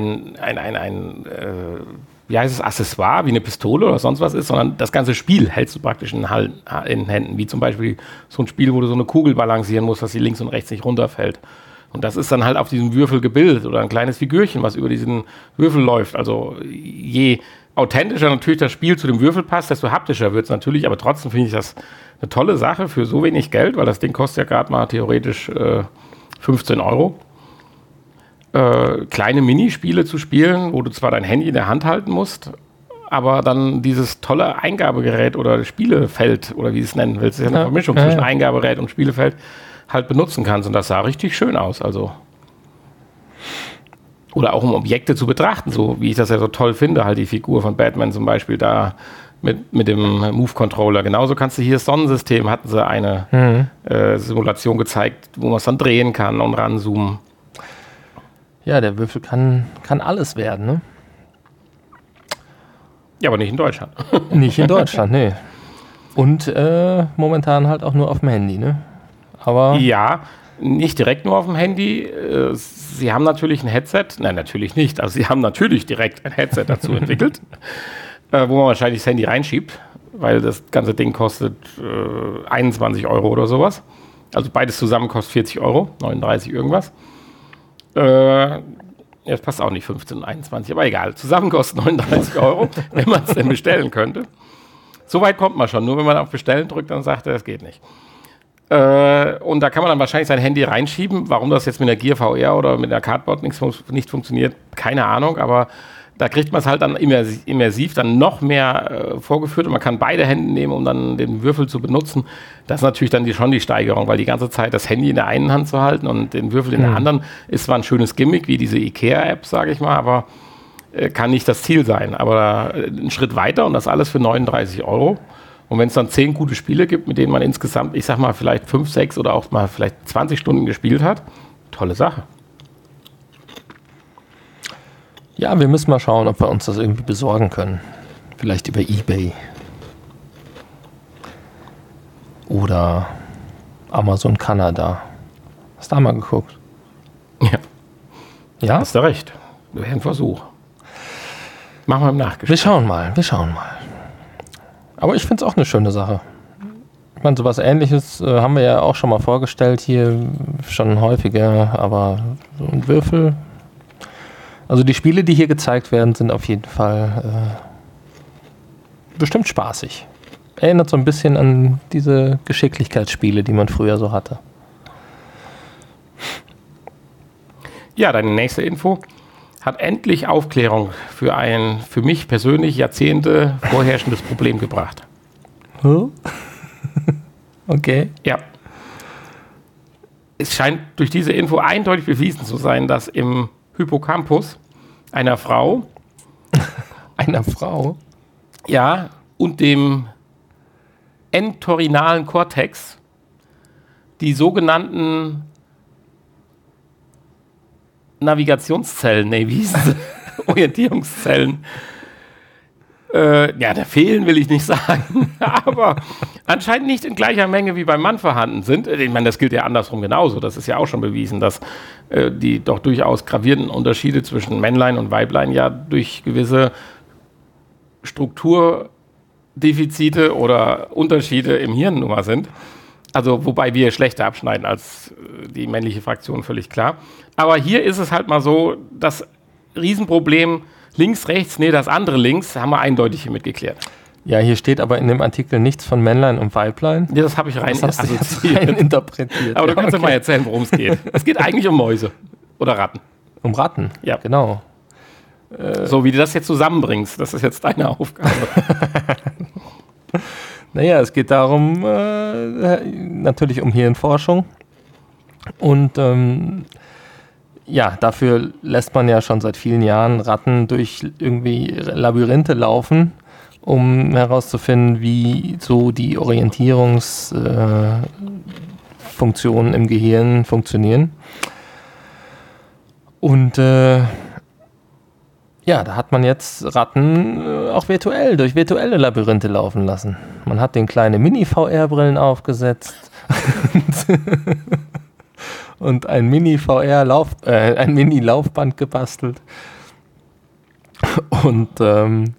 wie heißt es, Accessoire, wie eine Pistole oder sonst was ist, sondern das ganze Spiel hältst du praktisch in Händen. Wie zum Beispiel so ein Spiel, wo du so eine Kugel balancieren musst, dass sie links und rechts nicht runterfällt. Und das ist dann halt auf diesem Würfel gebildet oder ein kleines Figürchen, was über diesen Würfel läuft. Also je authentischer natürlich das Spiel zu dem Würfel passt, desto haptischer wird es natürlich. Aber trotzdem finde ich das eine tolle Sache für so wenig Geld, weil das Ding kostet ja gerade mal theoretisch 15 Euro. Kleine Minispiele zu spielen, wo du zwar dein Handy in der Hand halten musst, aber dann dieses tolle Eingabegerät oder Spielefeld oder wie du es nennen willst, ist ja eine Vermischung zwischen Eingabegerät und Spielefeld, halt benutzen kannst. Und das sah richtig schön aus. Also. Oder auch um Objekte zu betrachten, so wie ich das ja so toll finde, halt die Figur von Batman zum Beispiel da mit dem Move-Controller. Genauso kannst du hier das Sonnensystem, hatten sie eine Simulation gezeigt, wo man es dann drehen kann und ranzoomen. ja, der Würfel kann alles werden, ne? Ja, aber nicht in Deutschland. Nicht in Deutschland, nee. Und momentan halt auch nur auf dem Handy, ne? Aber Ja, nicht direkt nur auf dem Handy. Sie haben natürlich ein Headset. Nein, natürlich nicht. Also sie haben natürlich direkt ein Headset dazu entwickelt, wo man wahrscheinlich das Handy reinschiebt, weil das ganze Ding kostet 21 Euro oder sowas. Also beides zusammen kostet 40 Euro, 39 irgendwas. Das passt auch nicht, 15 und 21, aber egal. Zusammen kostet 39 Euro, wenn man es denn bestellen könnte. So weit kommt man schon. Nur wenn man auf Bestellen drückt, dann sagt er, das geht nicht. Und da kann man dann wahrscheinlich sein Handy reinschieben. Warum das jetzt mit der Gear VR oder mit der Cardboard nicht funktioniert, keine Ahnung. Aber Da kriegt man es halt dann immersiv dann noch mehr vorgeführt und man kann beide Hände nehmen, um dann den Würfel zu benutzen. Das ist natürlich dann schon die Steigerung, weil die ganze Zeit das Handy in der einen Hand zu halten und den Würfel in der anderen ist zwar ein schönes Gimmick, wie diese Ikea-App, sage ich mal, aber kann nicht das Ziel sein. Aber einen Schritt weiter und das alles für 39 €. Und wenn es dann 10 gute Spiele gibt, mit denen man insgesamt, ich sag mal, vielleicht 5, 6 oder auch mal vielleicht 20 Stunden gespielt hat, tolle Sache. Ja, wir müssen mal schauen, ob wir uns das irgendwie besorgen können. Vielleicht über eBay. Oder Amazon Kanada. Hast du da mal geguckt? Ja. Ja? Hast du recht. Wäre ein Versuch. Machen wir im Nachgespräch. Wir schauen mal. Aber ich finde es auch eine schöne Sache. Ich meine, sowas Ähnliches haben wir ja auch schon mal vorgestellt hier, schon häufiger, aber so ein Würfel. Also die Spiele, die hier gezeigt werden, sind auf jeden Fall bestimmt spaßig. Erinnert so ein bisschen an diese Geschicklichkeitsspiele, die man früher so hatte. Ja, deine nächste Info hat endlich Aufklärung für ein für mich persönlich Jahrzehnte vorherrschendes Problem gebracht. Okay. Ja. Es scheint durch diese Info eindeutig bewiesen zu sein, dass im Hippocampus einer Frau, ja, und dem entorhinalen Kortex die sogenannten Navigationszellen, wie hießen sie? Orientierungszellen. Da fehlen will ich nicht sagen, aber anscheinend nicht in gleicher Menge wie beim Mann vorhanden sind. Ich meine, das gilt ja andersrum genauso. Das ist ja auch schon bewiesen, dass die doch durchaus gravierenden Unterschiede zwischen Männlein und Weiblein ja durch gewisse Strukturdefizite oder Unterschiede im Hirn nun mal sind. Also, wobei wir schlechter abschneiden als die männliche Fraktion, völlig klar. Aber hier ist es halt mal so, das Riesenproblem links, rechts, das andere links, haben wir eindeutig hier mitgeklärt. Ja, hier steht aber in dem Artikel nichts von Männlein und Weiblein. Ja, das habe ich rein interpretiert. Aber du kannst ja mal erzählen, worum es geht. Es geht eigentlich um Mäuse oder Ratten. Um Ratten? Ja. Genau. So wie du das jetzt zusammenbringst, das ist jetzt deine Aufgabe. Naja, es geht darum, natürlich um Hirnforschung. Und dafür lässt man ja schon seit vielen Jahren Ratten durch irgendwie Labyrinthe laufen, um herauszufinden, wie so die Orientierungsfunktionen im Gehirn funktionieren. Und da hat man jetzt Ratten auch durch virtuelle Labyrinthe laufen lassen. Man hat den kleine Mini-VR-Brillen aufgesetzt und ein Mini-Laufband gebastelt. Und dann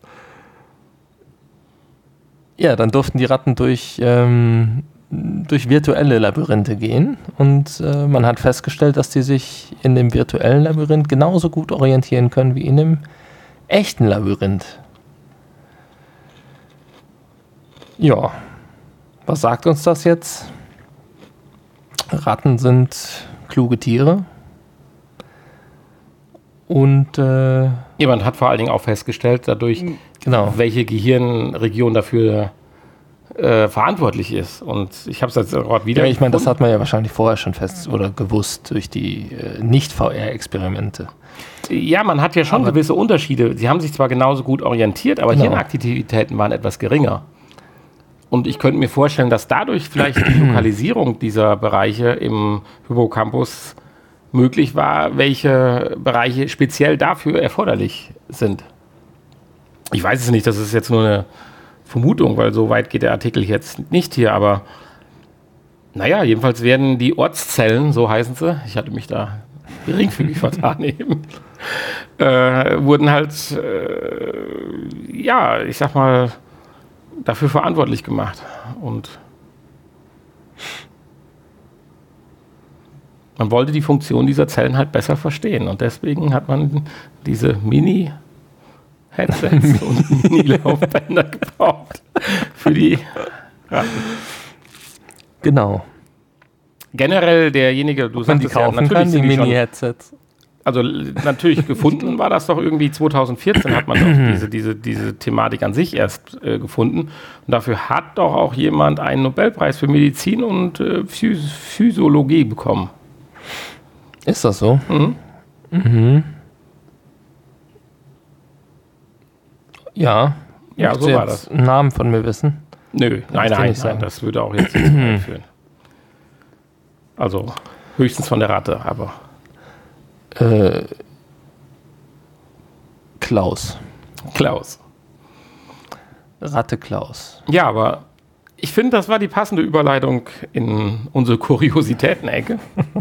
durften die Ratten durch virtuelle Labyrinthe gehen und man hat festgestellt, dass die sich in dem virtuellen Labyrinth genauso gut orientieren können wie in dem echten Labyrinth. Ja, was sagt uns das jetzt? Ratten sind kluge Tiere und jemand hat vor allen Dingen auch festgestellt, dadurch, welche Gehirnregion dafür verantwortlich ist. Und ich habe es jetzt gerade wieder. Ja, ich meine, das hat man ja wahrscheinlich vorher schon gewusst durch die Nicht-VR-Experimente. Ja, man hat ja schon gewisse Unterschiede. Sie haben sich zwar genauso gut orientiert, aber Hirnaktivitäten waren etwas geringer. Und ich könnte mir vorstellen, dass dadurch vielleicht die Lokalisierung dieser Bereiche im Hippocampus möglich war, welche Bereiche speziell dafür erforderlich sind. Ich weiß es nicht, das ist jetzt nur eine Vermutung, weil so weit geht der Artikel jetzt nicht hier, aber jedenfalls werden die Ortszellen, so heißen sie, ich hatte mich da geringfügig vertan eben, wurden halt, ich sag mal, dafür verantwortlich gemacht. Und man wollte die Funktion dieser Zellen halt besser verstehen. Und deswegen hat man diese Mini-Headsets und Mini-Laufbänder gebaut für die Ratten. Genau. Generell derjenige, du sagtest ja, natürlich die Mini-Headsets. Also natürlich gefunden war das doch irgendwie 2014, hat man doch diese Thematik an sich erst gefunden. Und dafür hat doch auch jemand einen Nobelpreis für Medizin und Physiologie bekommen. Ist das so? Mhm. Mhm. Ja. Ja, Möchtest so du war jetzt das. einen Namen von mir wissen? Nö, nein, das würde auch jetzt nicht einführen. Also höchstens von der Ratte, aber... Klaus. Ratte Klaus. Ja, aber ich finde, das war die passende Überleitung in unsere Kuriositäten-Ecke.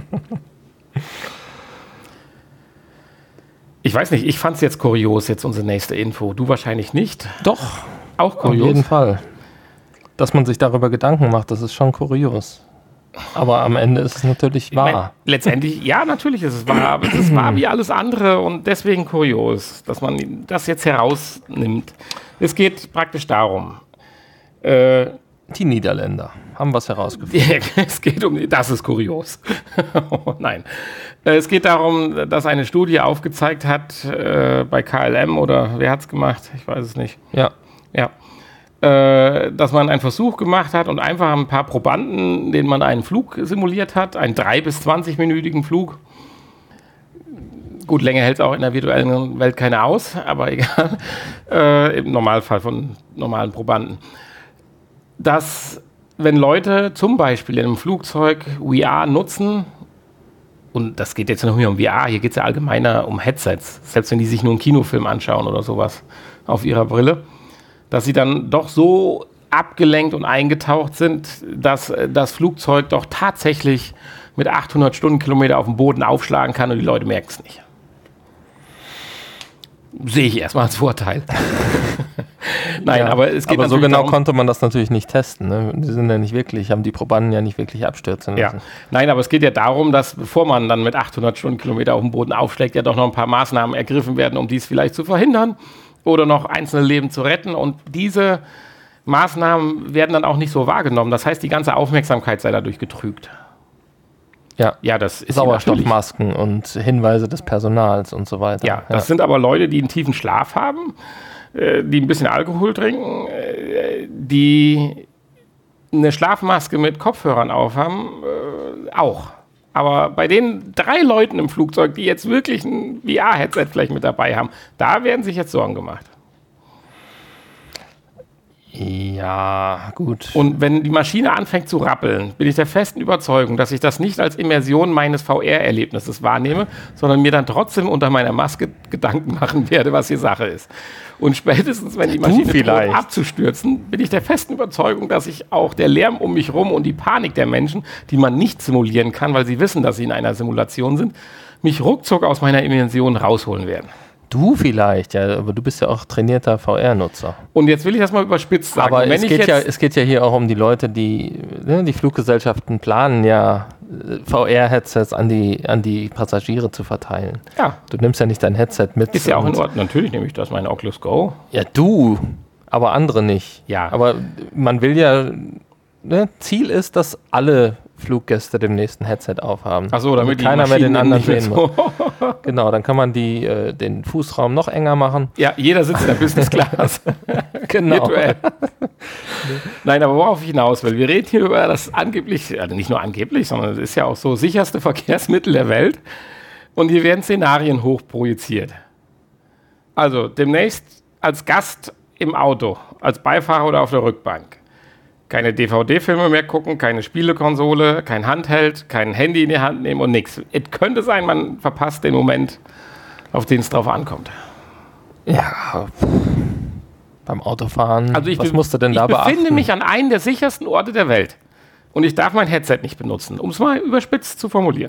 Ich weiß nicht, ich fand es jetzt kurios, jetzt unsere nächste Info. Du wahrscheinlich nicht. Doch, Auch auf kurios. jeden Fall. Dass man sich darüber Gedanken macht, das ist schon kurios. Aber am Ende ist es natürlich wahr. Letztendlich, ja, natürlich ist es wahr, aber es ist wahr wie alles andere und deswegen kurios, dass man das jetzt herausnimmt. Es geht praktisch darum. Die Niederländer haben was herausgefunden. Es geht um, das ist kurios. Nein. Es geht darum, dass eine Studie aufgezeigt hat, bei KLM oder wer hat es gemacht? Ich weiß es nicht. Ja. Ja. Dass man einen Versuch gemacht hat und einfach ein paar Probanden, denen man einen Flug simuliert hat, einen 3- bis 20-minütigen Flug. Gut, länger hält es auch in der virtuellen Welt keiner aus, aber egal. Im Normalfall von normalen Probanden. Dass, wenn Leute zum Beispiel in einem Flugzeug VR nutzen, und das geht jetzt noch nicht um VR, hier geht es ja allgemeiner um Headsets, selbst wenn die sich nur einen Kinofilm anschauen oder sowas auf ihrer Brille, dass sie dann doch so abgelenkt und eingetaucht sind, dass das Flugzeug doch tatsächlich mit 800 Stundenkilometer auf dem Boden aufschlagen kann und die Leute merken es nicht. Sehe ich erstmal als Vorteil. Nein, Ja, aber es geht aber so natürlich genau darum, konnte man das natürlich nicht testen. Ne? Die sind ja nicht wirklich, haben die Probanden ja nicht wirklich abstürzen ja. lassen. Nein, aber es geht ja darum, dass bevor man dann mit 800 Stundenkilometer auf dem Boden aufschlägt, ja doch noch ein paar Maßnahmen ergriffen werden, um dies vielleicht zu verhindern oder noch einzelne Leben zu retten. Und diese Maßnahmen werden dann auch nicht so wahrgenommen. Das heißt, die ganze Aufmerksamkeit sei dadurch getrügt. Ja, Ja, das ist sie natürlich. Sauerstoffmasken und Hinweise des Personals und so weiter. Ja, das sind aber Leute, die einen tiefen Schlaf haben, die ein bisschen Alkohol trinken, die eine Schlafmaske mit Kopfhörern aufhaben, auch. Aber bei den 3 Leuten im Flugzeug, die jetzt wirklich ein VR-Headset vielleicht mit dabei haben, da werden sich jetzt Sorgen gemacht. Ja, gut. Und wenn die Maschine anfängt zu rappeln, bin ich der festen Überzeugung, dass ich das nicht als Immersion meines VR-Erlebnisses wahrnehme, sondern mir dann trotzdem unter meiner Maske Gedanken machen werde, was hier Sache ist. Und spätestens, wenn die Maschine droht abzustürzen, bin ich der festen Überzeugung, dass ich auch der Lärm um mich rum und die Panik der Menschen, die man nicht simulieren kann, weil sie wissen, dass sie in einer Simulation sind, mich ruckzuck aus meiner Immersion rausholen werden. Du vielleicht, ja, aber du bist ja auch trainierter VR-Nutzer. Und jetzt will ich das mal überspitzt sagen. Aber Wenn es geht ja hier auch um die Leute, die Fluggesellschaften planen ja, VR-Headsets an die Passagiere zu verteilen. Ja. Du nimmst ja nicht dein Headset mit. Ist ja auch in Ordnung. Natürlich nehme ich das, meine Oculus Go. Ja, du, aber andere nicht. Ja. Aber man will ja, Ziel ist, dass alle Fluggäste dem nächsten Headset aufhaben. Ach so, damit keiner mehr den anderen sehen muss. so. Genau, dann kann man den Fußraum noch enger machen. Ja, jeder sitzt in der Business Class. Genau. Virtuell. Nein, aber worauf ich hinaus will, wir reden hier über das angeblich, also nicht nur angeblich, sondern es ist ja auch so sicherste Verkehrsmittel der Welt. Und hier werden Szenarien hochprojiziert. Also demnächst als Gast im Auto, als Beifahrer oder auf der Rückbank. Keine DVD-Filme mehr gucken, keine Spielekonsole, kein Handheld, kein Handy in die Hand nehmen und nichts. Es könnte sein, man verpasst den Moment, auf den es drauf ankommt. Ja, beim Autofahren, Also was musst du denn da beachten? Ich befinde mich an einem der sichersten Orte der Welt. Und ich darf mein Headset nicht benutzen, um es mal überspitzt zu formulieren.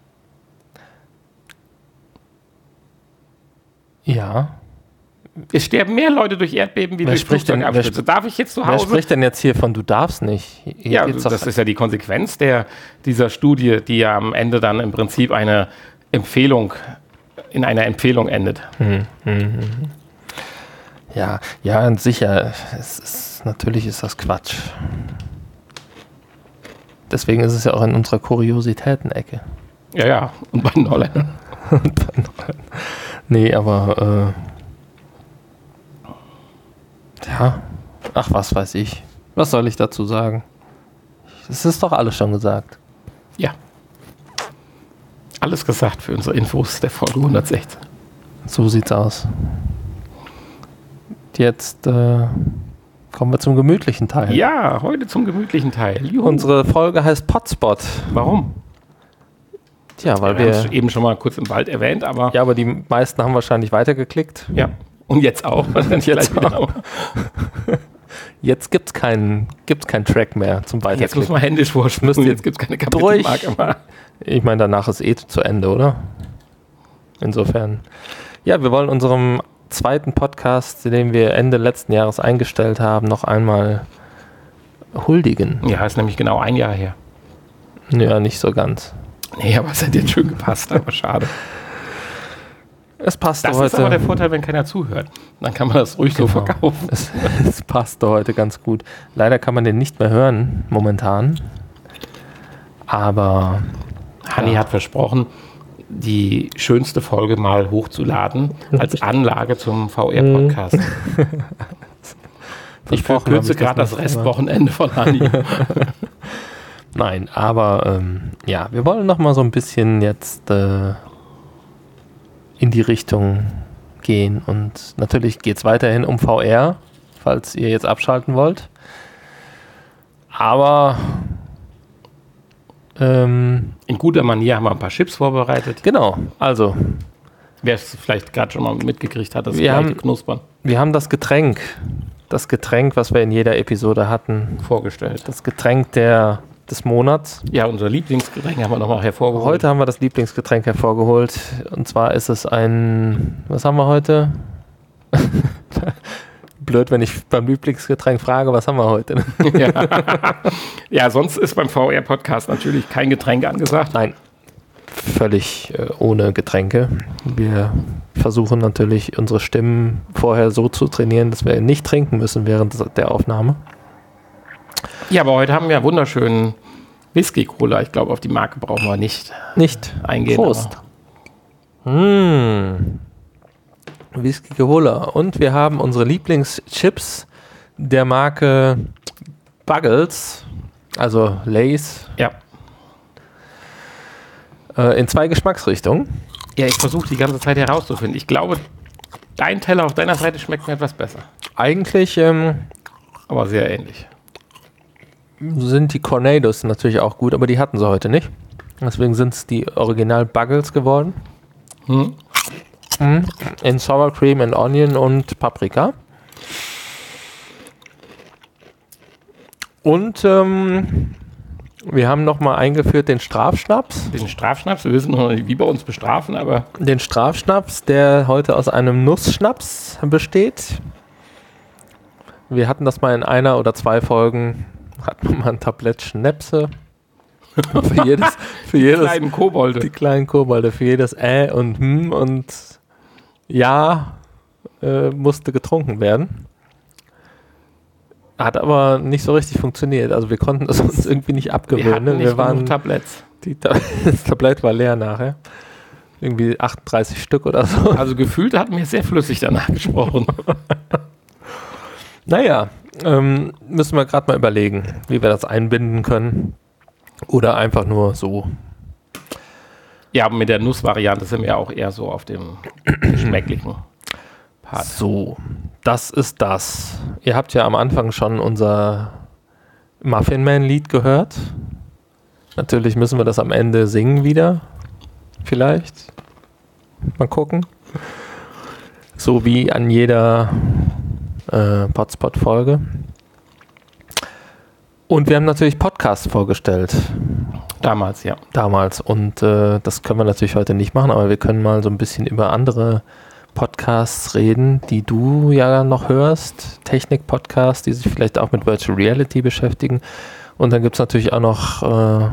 Ja. Es sterben mehr Leute durch Erdbeben wie durch Flugzeugabstürze. Darf ich jetzt zu Hause? Wer spricht denn jetzt hier von, du darfst nicht? Hier Ja, geht's das ist ja die Konsequenz dieser Studie, die ja am Ende dann im Prinzip in einer Empfehlung endet. Ja, sicher. Natürlich ist das Quatsch. Deswegen ist es ja auch in unserer Kuriositäten-Ecke. Ja, und bei den Holländern. Nee, aber ja, ach, was weiß ich. Was soll ich dazu sagen? Es ist doch alles schon gesagt. Ja. Alles gesagt für unsere Infos der Folge 116. So sieht's aus. Jetzt kommen wir zum gemütlichen Teil. Ja, heute zum gemütlichen Teil. Juhu. Unsere Folge heißt Potspot. Warum? Tja, weil Wir haben es wir... eben schon mal kurz im Wald erwähnt, aber Ja, aber die meisten haben wahrscheinlich weitergeklickt. ja. Und jetzt auch. Und jetzt auch. Jetzt gibt's keinen Track mehr zum Jetzt muss Weiterklicken. man händisch vorspielen. Müsst ihr Jetzt gibt es keine Kapitelmarke mehr. Ich meine, danach ist zu Ende, oder? Insofern. Ja, wir wollen unserem zweiten Podcast, den wir Ende letzten Jahres eingestellt haben, noch einmal huldigen. Ja, ist nämlich genau ein Jahr her. Ja, nicht so ganz. Nee, aber es hat jetzt schön gepasst, aber schade. Es passt Das ist aber der Vorteil, wenn keiner zuhört. Dann kann man das ruhig so verkaufen. Es passte heute ganz gut. Leider kann man den nicht mehr hören, momentan. Aber Hanni hat versprochen, die schönste Folge mal hochzuladen als Anlage zum VR-Podcast. Ich verkürze gerade das Restwochenende von Hanni. Nein, aber ja, wir wollen noch mal so ein bisschen jetzt in die Richtung gehen. Und natürlich geht es weiterhin um VR, falls ihr jetzt abschalten wollt. Aber In guter Manier haben wir ein paar Chips vorbereitet. genau, also Wer es vielleicht gerade schon mal mitgekriegt hat, das Wir gleiche haben- Knuspern wir haben das Getränk, was wir in jeder Episode hatten. vorgestellt. Das Getränk des Monats. Ja, unser Lieblingsgetränk haben wir nochmal hervorgeholt. Heute haben wir das Lieblingsgetränk hervorgeholt. Und zwar ist es was haben wir heute? Blöd, wenn ich beim Lieblingsgetränk frage, was haben wir heute? Ja, sonst ist beim VR-Podcast natürlich kein Getränk angesagt. Nein, völlig ohne Getränke. Wir versuchen natürlich, unsere Stimmen vorher so zu trainieren, dass wir nicht trinken müssen während der Aufnahme. Ja, aber heute haben wir wunderschönen Whisky-Cola. Ich glaube, auf die Marke brauchen wir nicht Nicht eingehen. Prost. Whisky Cola. Und wir haben unsere Lieblingschips der Marke Buggles, also Lay's, Ja. in 2 Geschmacksrichtungen. Ja, ich versuche die ganze Zeit herauszufinden. Ich glaube, dein Teller auf deiner Seite schmeckt mir etwas besser. Eigentlich Aber sehr ähnlich. sind die Cornados natürlich auch gut, aber die hatten sie heute nicht. Deswegen sind es die Original Buggles geworden. In Sour Cream and Onion und Paprika. Und wir haben nochmal eingeführt den Strafschnaps. Den Strafschnaps, wir wissen noch nicht, wie wir uns bestrafen, aber Den Strafschnaps, der heute aus einem Nussschnaps besteht. Wir hatten das mal in 1 oder 2 Folgen. Hatten wir mal ein Tablett Schnäpse. Für jedes, kleinen Kobolde. die kleinen Kobolde, für jedes und und ja musste getrunken werden. Hat aber nicht so richtig funktioniert. Also wir konnten es uns irgendwie nicht Wir abgewöhnen. hatten Ne? nicht Wir waren genug Tabletts. das Tablett war leer nachher. Irgendwie 38 Stück oder so. Also gefühlt hatten wir sehr flüssig danach gesprochen. Naja, müssen wir gerade mal überlegen, wie wir das einbinden können. Oder einfach nur so. Ja, aber mit der Nussvariante sind wir auch eher so auf dem geschmäcklichen Part. So, das ist das. Ihr habt ja am Anfang schon unser Muffin Man-Lied gehört. Natürlich müssen wir das am Ende singen wieder. Vielleicht. Mal gucken. So wie an jeder Potspot-Folge. Und wir haben natürlich Podcasts vorgestellt. Damals, ja. Damals. Und das können wir natürlich heute nicht machen, aber wir können mal so ein bisschen über andere Podcasts reden, die du ja noch hörst. Technik-Podcasts, die sich vielleicht auch mit Virtual Reality beschäftigen. Und dann gibt es natürlich auch noch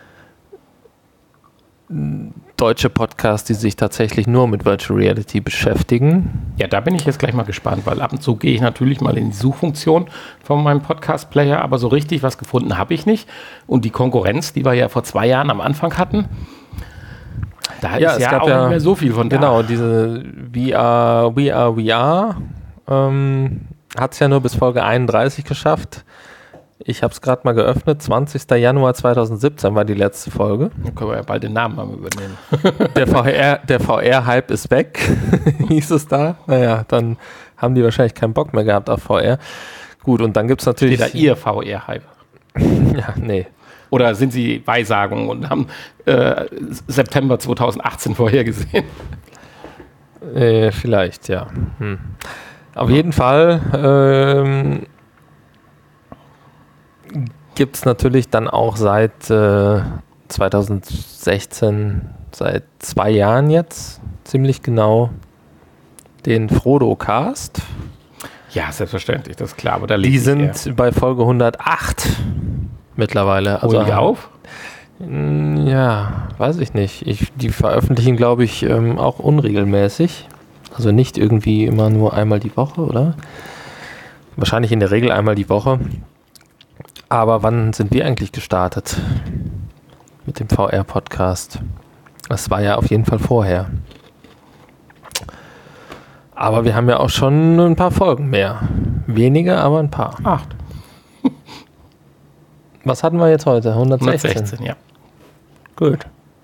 deutsche Podcasts, die sich tatsächlich nur mit Virtual Reality beschäftigen. Ja, da bin ich jetzt gleich mal gespannt, weil ab und zu gehe ich natürlich mal in die Suchfunktion von meinem Podcast-Player, aber so richtig was gefunden habe ich nicht. Und die Konkurrenz, die wir ja vor 2 Jahren am Anfang hatten, Da ist ja auch nicht mehr so viel von da. Genau, diese VR hat es ja nur bis Folge 31 geschafft. Ich habe es gerade mal geöffnet. 20. Januar 2017 war die letzte Folge. Dann können wir ja bald den Namen mal übernehmen. Der VR-Hype ist weg, hieß es da. Naja, dann haben die wahrscheinlich keinen Bock mehr gehabt auf VR. Gut, und dann gibt es natürlich... Steht da Ihr VR-Hype? Ja, nee. Oder sind Sie Weissagung und haben September 2018 vorhergesehen? Vielleicht, ja. Auf jeden Fall gibt es natürlich dann auch seit 2016, seit 2 Jahren jetzt, ziemlich genau, den Frodo-Cast. Ja, selbstverständlich, das ist klar. Aber da die sind bei Folge 108 mittlerweile. Also die auf? Ja, weiß ich nicht. Die veröffentlichen, glaube ich, auch unregelmäßig. Also nicht irgendwie immer nur einmal die Woche, oder? Wahrscheinlich in der Regel einmal die Woche. Aber wann sind wir eigentlich gestartet mit dem VR-Podcast? Das war ja auf jeden Fall vorher. Aber wir haben ja auch schon ein paar Folgen mehr. Weniger, aber ein paar. 8. Was hatten wir jetzt heute? 116? 116, ja. Gut.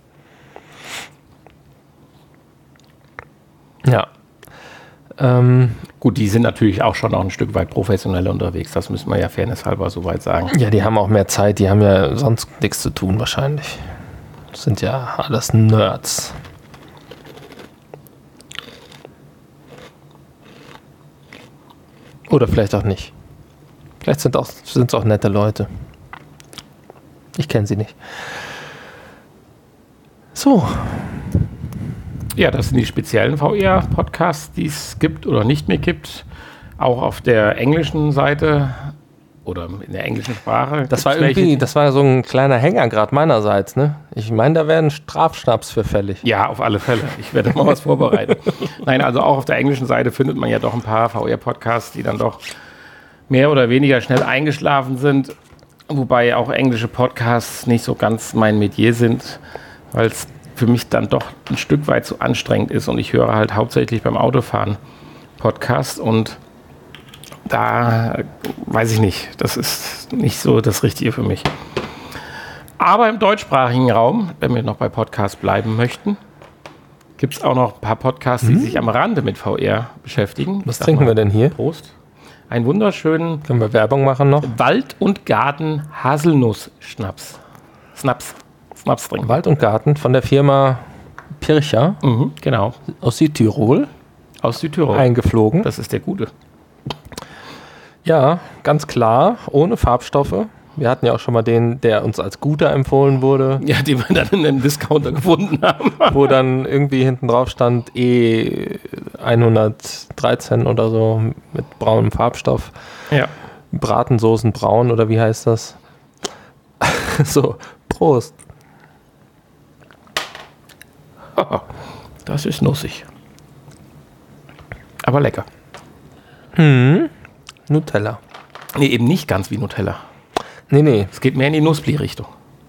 Ja. Gut, die sind natürlich auch schon noch ein Stück weit professioneller unterwegs. Das müssen wir ja fairnesshalber soweit sagen. Ja, die haben auch mehr Zeit. Die haben ja sonst nichts zu tun wahrscheinlich. Das sind ja alles Nerds. Oder vielleicht auch nicht. Vielleicht sind es auch nette Leute. Ich kenne sie nicht. So. Ja, das sind die speziellen VR-Podcasts, die es gibt oder nicht mehr gibt. Auch auf der englischen Seite oder in der englischen Sprache. Das war so ein kleiner Hänger gerade meinerseits, ne? Ich meine, da wäre ein Strafschnaps für fällig. Ja, auf alle Fälle. Ich werde mal was vorbereiten. Nein, also auch auf der englischen Seite findet man ja doch ein paar VR-Podcasts, die dann doch mehr oder weniger schnell eingeschlafen sind. Wobei auch englische Podcasts nicht so ganz mein Metier sind, weil es für mich dann doch ein Stück weit zu anstrengend ist. Und ich höre halt hauptsächlich beim Autofahren Podcasts und da weiß ich nicht, das ist nicht so das Richtige für mich. Aber im deutschsprachigen Raum, wenn wir noch bei Podcasts bleiben möchten, gibt es auch noch ein paar Podcasts, die sich am Rande mit VR beschäftigen. Was trinken wir denn hier? Prost. Einen wunderschönen Können wir Werbung machen noch? Wald- und Garten-Haselnuss-Schnaps. Schnaps trinken. Wald und Garten von der Firma Pircher Genau. aus Südtirol. Aus Südtirol. Eingeflogen. Das ist der Gute. Ja, ganz klar, ohne Farbstoffe. Wir hatten ja auch schon mal den, der uns als guter empfohlen wurde. Ja, den wir dann in einem Discounter gefunden haben. Wo dann irgendwie hinten drauf stand E113 oder so mit braunem Farbstoff. Ja. Bratensoßen braun oder wie heißt das? So, Prost. Das ist nussig. Aber lecker. Nutella. Nee, eben nicht ganz wie Nutella. Nee. Es geht mehr in die Nussbli-Richtung.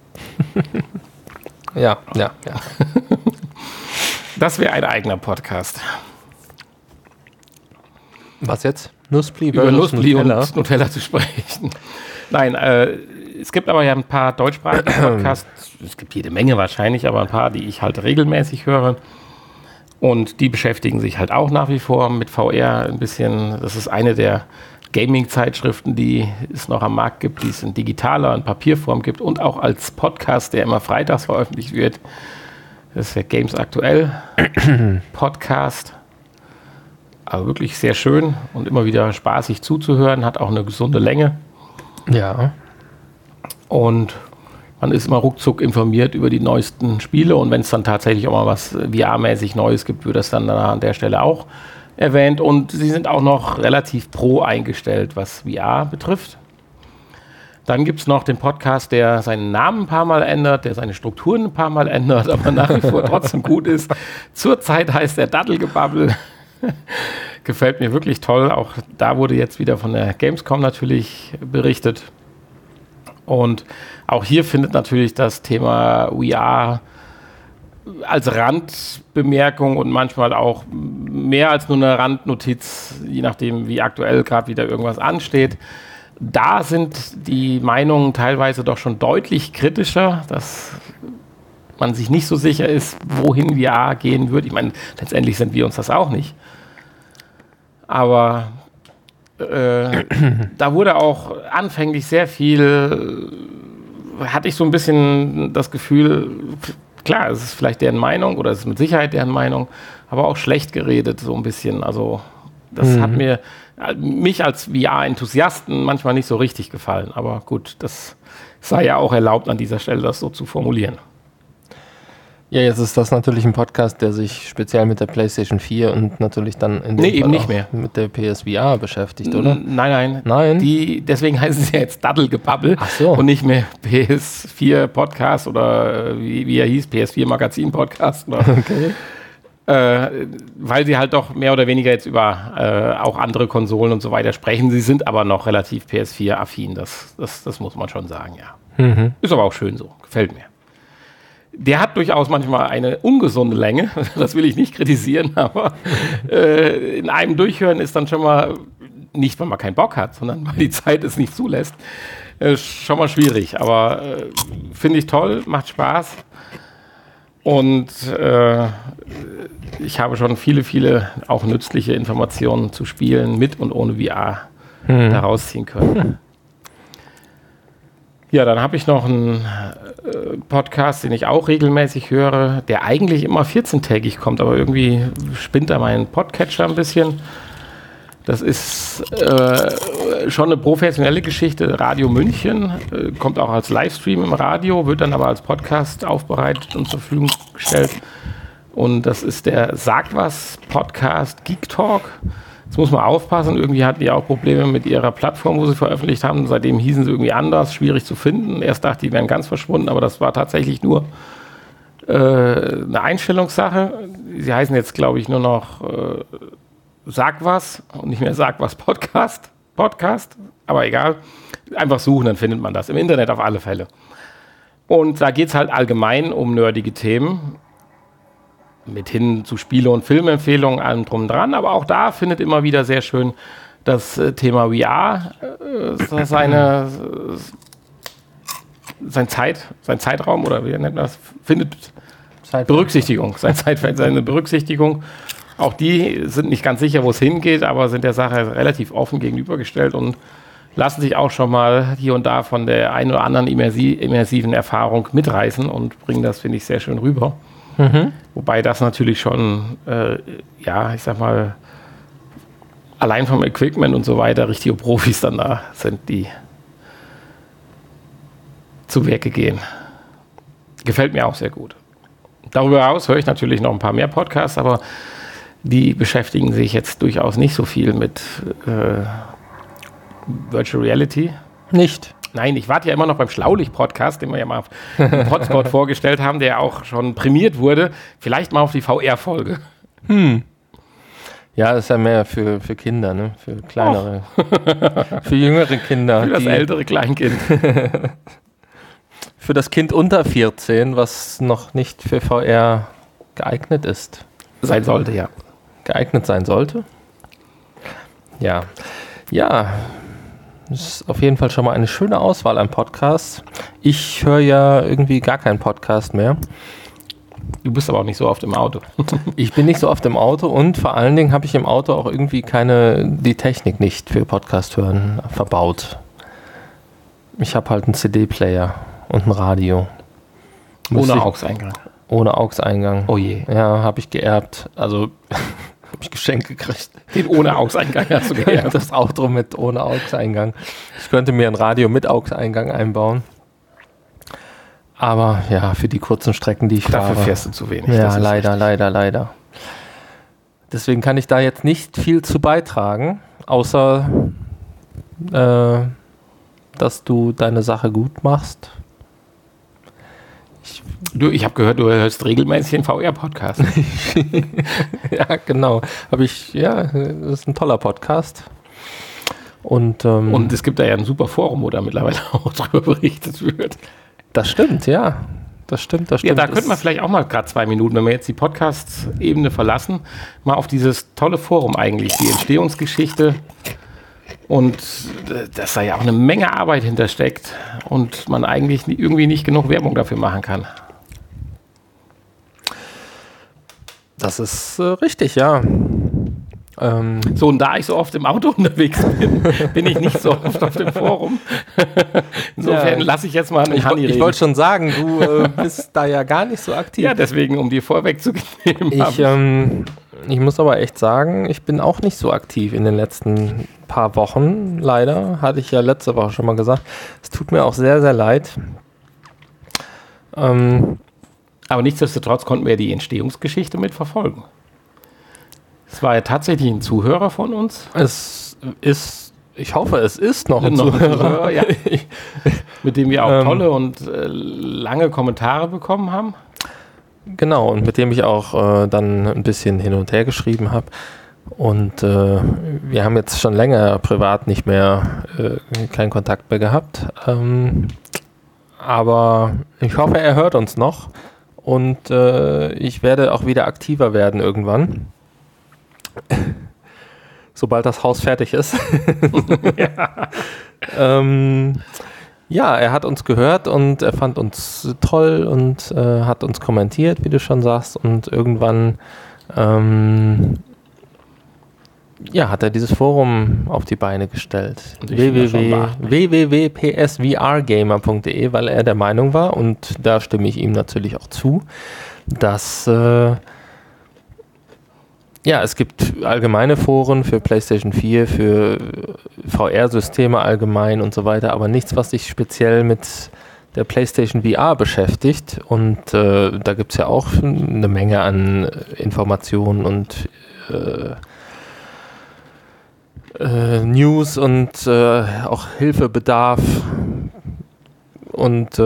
Ja. Das wäre ein eigener Podcast. Was jetzt? Nussbli Über Nussbli Nutella. und Nutella zu sprechen. Nein, es gibt aber ja ein paar deutschsprachige Podcasts. Es gibt jede Menge wahrscheinlich, aber ein paar, die ich halt regelmäßig höre. Und die beschäftigen sich halt auch nach wie vor mit VR ein bisschen. Das ist eine der Gaming-Zeitschriften, die es noch am Markt gibt, die es in digitaler und Papierform gibt und auch als Podcast, der immer freitags veröffentlicht wird. Das ist der Games Aktuell Podcast. Aber wirklich sehr schön und immer wieder spaßig zuzuhören, hat auch eine gesunde Länge. Ja. Und man ist immer ruckzuck informiert über die neuesten Spiele und wenn es dann tatsächlich auch mal was VR-mäßig Neues gibt, wird das dann an der Stelle auch erwähnt. Und sie sind auch noch relativ pro eingestellt, was VR betrifft. Dann gibt es noch den Podcast, der seinen Namen ein paar Mal ändert, der seine Strukturen ein paar Mal ändert, aber nach wie vor trotzdem gut ist. Zurzeit heißt der Daddelgebabbel. Gefällt mir wirklich toll. Auch da wurde jetzt wieder von der Gamescom natürlich berichtet. Und auch hier findet natürlich das Thema VR als Randbemerkung und manchmal auch mehr als nur eine Randnotiz, je nachdem, wie aktuell gerade wieder irgendwas ansteht. Da sind die Meinungen teilweise doch schon deutlich kritischer, dass man sich nicht so sicher ist, wohin VR gehen wird. Ich meine, letztendlich sind wir uns das auch nicht. Aber da wurde auch anfänglich sehr viel, hatte ich so ein bisschen das Gefühl, klar, es ist vielleicht deren Meinung oder es ist mit Sicherheit deren Meinung, aber auch schlecht geredet so ein bisschen. Also das hat mich als VR-Enthusiasten manchmal nicht so richtig gefallen. Aber gut, das sei ja auch erlaubt an dieser Stelle, das so zu formulieren. Ja, jetzt ist das natürlich ein Podcast, der sich speziell mit der PlayStation 4 und natürlich dann in dem Fall nicht mehr mit der PSVR beschäftigt, oder? Nein. Nein? Deswegen heißen sie ja jetzt Daddelgebabbel so. Und nicht mehr PS4 Podcast oder wie er hieß, PS4 Magazin Podcast. Okay. Weil sie halt doch mehr oder weniger jetzt über auch andere Konsolen und so weiter sprechen. Sie sind aber noch relativ PS4-affin, das muss man schon sagen, ja. Ist aber auch schön so, gefällt mir. Der hat durchaus manchmal eine ungesunde Länge, das will ich nicht kritisieren, aber in einem Durchhören ist dann schon mal, nicht weil man keinen Bock hat, sondern weil die Zeit es nicht zulässt, schon mal schwierig. Aber finde ich toll, macht Spaß und ich habe schon viele auch nützliche Informationen zu Spielen mit und ohne VR daraus ziehen können. Ja, dann habe ich noch einen Podcast, den ich auch regelmäßig höre, der eigentlich immer 14-tägig kommt, aber irgendwie spinnt da mein Podcatcher ein bisschen. Das ist schon eine professionelle Geschichte. Radio München kommt auch als Livestream im Radio, wird dann aber als Podcast aufbereitet und zur Verfügung gestellt. Und das ist der Sag was Podcast Geek Talk. Jetzt muss man aufpassen, irgendwie hatten die auch Probleme mit ihrer Plattform, wo sie veröffentlicht haben. Seitdem hießen sie irgendwie anders, schwierig zu finden. Erst dachte ich, die wären ganz verschwunden, aber das war tatsächlich nur eine Einstellungssache. Sie heißen jetzt, glaube ich, nur noch Sag was und nicht mehr Sag was Podcast, aber egal. Einfach suchen, dann findet man das. Im Internet auf alle Fälle. Und da geht es halt allgemein um nerdige Themen. Mit hin zu Spiele- und Filmempfehlungen, allem drum und dran. Aber auch da findet immer wieder sehr schön das Thema VR sein Zeitraum oder wie nennt man das, findet Berücksichtigung. Seine Berücksichtigung. Auch die sind nicht ganz sicher, wo es hingeht, aber sind der Sache relativ offen gegenübergestellt und lassen sich auch schon mal hier und da von der einen oder anderen immersiven Erfahrung mitreißen und bringen das, finde ich, sehr schön rüber. Wobei das natürlich schon, ich sag mal, allein vom Equipment und so weiter richtige Profis dann da sind, die zu Werke gehen. Gefällt mir auch sehr gut. Darüber hinaus höre ich natürlich noch ein paar mehr Podcasts, aber die beschäftigen sich jetzt durchaus nicht so viel mit Virtual Reality. Nicht? Nein, ich warte ja immer noch beim Schlaulicht-Podcast, den wir ja mal auf dem Hotspot vorgestellt haben, der auch schon prämiert wurde. Vielleicht mal auf die VR-Folge. Ja, das ist ja mehr für Kinder, ne? Für kleinere, für jüngere Kinder. Für das ältere Kleinkind. Für das Kind unter 14, was noch nicht für VR geeignet ist. Sein sollte, ja. Geeignet sein sollte? Ja. Ja. Das ist auf jeden Fall schon mal eine schöne Auswahl an Podcasts. Ich höre ja irgendwie gar keinen Podcast mehr. Du bist aber auch nicht so oft im Auto. Ich bin nicht so oft im Auto und vor allen Dingen habe ich im Auto auch irgendwie die Technik nicht für Podcast hören verbaut. Ich habe halt einen CD-Player und ein Radio. Ohne AUX-Eingang. Ohne AUX-Eingang. Oh je. Ja, habe ich geerbt. Also habe ich geschenkt gekriegt. Den ohne AUX-Eingang hast du geerbt. Das Auto mit ohne AUX-Eingang. Ich könnte mir ein Radio mit AUX-Eingang einbauen. Aber ja, für die kurzen Strecken, die ich fahre. Dafür fährst du zu wenig. Ja, leider. Deswegen kann ich da jetzt nicht viel zu beitragen, außer dass du deine Sache gut machst. Ich habe gehört, du hörst regelmäßig den VR-Podcast. Ja, genau. Das ist ein toller Podcast. Und es gibt da ja ein super Forum, wo da mittlerweile auch drüber berichtet wird. Das stimmt, ja. Das stimmt. Ja, da könnte man vielleicht auch mal gerade 2 Minuten, wenn wir jetzt die Podcast-Ebene verlassen, mal auf dieses tolle Forum eigentlich, die Entstehungsgeschichte und dass da ja auch eine Menge Arbeit hintersteckt und man eigentlich irgendwie nicht genug Werbung dafür machen kann. Das ist richtig, ja. So, und da ich so oft im Auto unterwegs bin, bin ich nicht so oft auf dem Forum. Insofern lasse ich jetzt mal einen Hanni reden. Ich wollte schon sagen, du bist da ja gar nicht so aktiv. Ja, deswegen, um dir vorwegzunehmen. Ich muss aber echt sagen, ich bin auch nicht so aktiv in den letzten paar Wochen, leider. Hatte ich ja letzte Woche schon mal gesagt. Es tut mir auch sehr, sehr leid. Aber nichtsdestotrotz konnten wir die Entstehungsgeschichte mitverfolgen. Es war ja tatsächlich ein Zuhörer von uns. Ich hoffe, es ist noch ein Zuhörer. Ja. Mit dem wir auch tolle und lange Kommentare bekommen haben. Genau, und mit dem ich auch dann ein bisschen hin und her geschrieben habe. Und wir haben jetzt schon länger privat nicht mehr keinen Kontakt mehr gehabt. Aber ich hoffe, er hört uns noch. Und ich werde auch wieder aktiver werden irgendwann. Sobald das Haus fertig ist. Ja, er hat uns gehört und er fand uns toll und hat uns kommentiert, wie du schon sagst. Und irgendwann hat er dieses Forum auf die Beine gestellt. www.psvrgamer.de, weil er der Meinung war, und da stimme ich ihm natürlich auch zu, dass es gibt allgemeine Foren für PlayStation 4, für VR-Systeme allgemein und so weiter, aber nichts, was sich speziell mit der PlayStation VR beschäftigt. Und da gibt es ja auch eine Menge an Informationen und News und auch Hilfebedarf. Und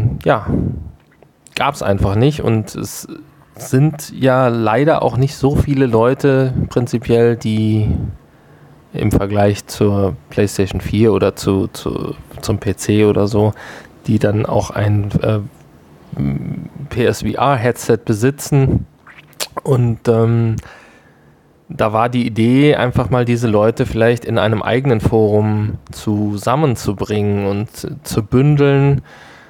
gab es einfach nicht. Und es sind ja leider auch nicht so viele Leute prinzipiell, die im Vergleich zur PlayStation 4 oder zum PC oder so, die dann auch ein PSVR-Headset besitzen. Und da war die Idee, einfach mal diese Leute vielleicht in einem eigenen Forum zusammenzubringen und zu bündeln,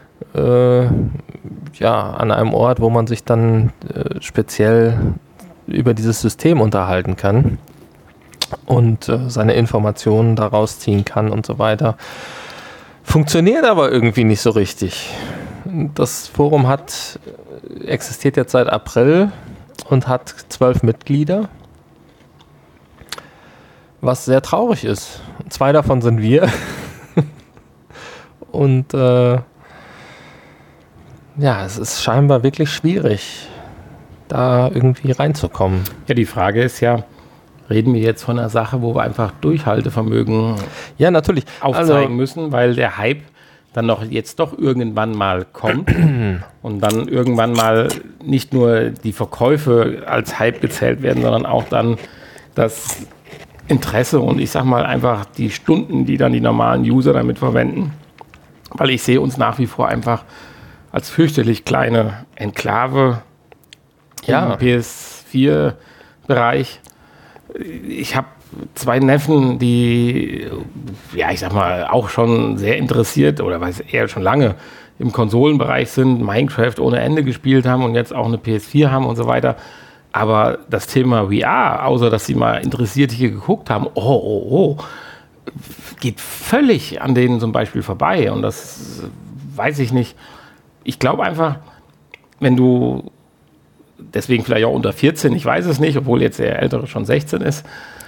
an einem Ort, wo man sich dann speziell über dieses System unterhalten kann und seine Informationen daraus ziehen kann und so weiter. Funktioniert aber irgendwie nicht so richtig. Das Forum existiert jetzt seit April und hat 12 Mitglieder, was sehr traurig ist. 2 davon sind wir. Und es ist scheinbar wirklich schwierig, da irgendwie reinzukommen. Ja, die Frage ist ja, reden wir jetzt von einer Sache, wo wir einfach Durchhaltevermögen natürlich aufzeigen müssen, weil der Hype dann jetzt doch irgendwann mal kommt und dann irgendwann mal nicht nur die Verkäufe als Hype gezählt werden, sondern auch dann das Interesse und ich sag mal einfach die Stunden, die dann die normalen User damit verwenden. Weil ich sehe uns nach wie vor einfach als fürchterlich kleine Enklave im PS4-Bereich. Ich habe 2 Neffen, die, ich sag mal, auch schon sehr interessiert oder eher schon lange im Konsolenbereich sind, Minecraft ohne Ende gespielt haben und jetzt auch eine PS4 haben und so weiter. Aber das Thema VR, außer dass sie mal interessiert hier geguckt haben, geht völlig an denen zum Beispiel vorbei. Und das weiß ich nicht. Ich glaube einfach, wenn du, deswegen vielleicht auch unter 14, ich weiß es nicht, obwohl jetzt der Ältere schon 16 ist,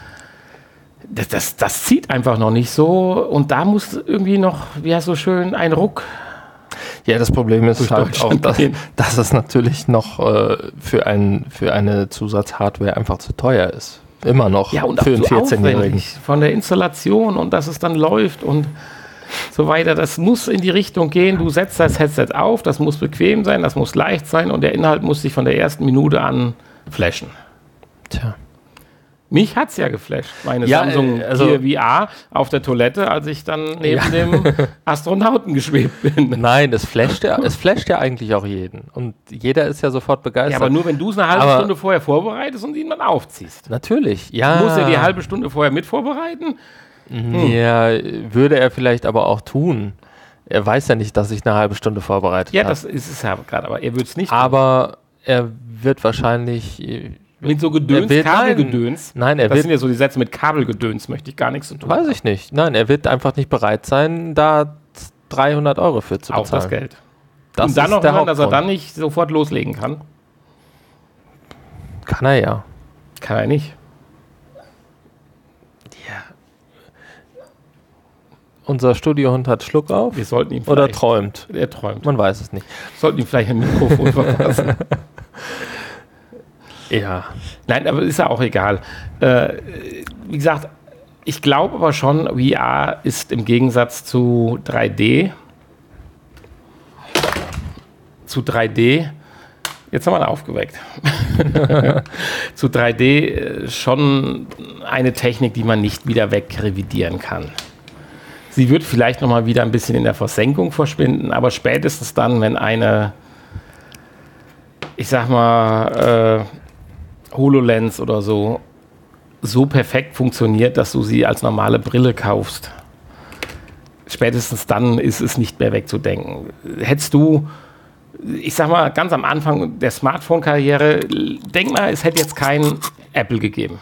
das zieht einfach noch nicht so. Und da muss irgendwie noch, wie heißt so schön, ein Ruck. Ja, das Problem ist halt auch, dass es natürlich noch für eine Zusatzhardware einfach zu teuer ist. Immer noch, ja, und für einen 14-Jährigen. Von der Installation und dass es dann läuft und so weiter. Das muss in die Richtung gehen, du setzt das Headset auf, das muss bequem sein, das muss leicht sein und der Inhalt muss dich von der ersten Minute an flashen. Tja. Mich hat's ja geflasht, meine Ja, Samsung also- Gear VR auf der Toilette, als ich dann neben dem Astronauten geschwebt bin. Nein, es flasht ja eigentlich auch jeden. Und jeder ist ja sofort begeistert. Ja, aber nur wenn du es eine halbe Aber- Stunde vorher vorbereitest und ihn dann aufziehst. Natürlich, ja. Du musst ja die halbe Stunde vorher mit vorbereiten. Ja, würde er vielleicht aber auch tun. Er weiß ja nicht, dass ich eine halbe Stunde vorbereitet Ja, habe. das ist es ja gerade, aber er wird es nicht Aber er wird wahrscheinlich... mit so Gedöns, er wird- Kabelgedöns. Nein, er Das wird... sind ja so die Sätze mit Kabelgedöns, möchte ich gar nichts zu tun. Weiß ich nicht. Nein, er wird einfach nicht bereit sein, da 300 Euro für zu bezahlen. Auch das Geld. Das und dann ist noch der hören, dass er Hauptgrund. dann nicht sofort loslegen kann. Kann er ja. Kann er nicht. Unser Studiohund hat Schluck auf Wir sollten ihm oder vielleicht, träumt. er träumt. Man weiß es nicht. Sollten ihm vielleicht ein Mikrofon verpassen. Ja. Nein, aber ist ja auch egal. Wie gesagt, ich glaube aber schon, VR ist im Gegensatz zu 3D, jetzt haben wir ihn aufgeweckt, zu 3D schon eine Technik, die man nicht wieder wegrevidieren kann. Sie wird vielleicht nochmal wieder ein bisschen in der Versenkung verschwinden, aber spätestens dann, wenn eine, ich sag mal, HoloLens oder so perfekt funktioniert, dass du sie als normale Brille kaufst, spätestens dann ist es nicht mehr wegzudenken. Hättest du, ich sag mal, ganz am Anfang der Smartphone-Karriere, denk mal, es hätte jetzt kein Apple gegeben.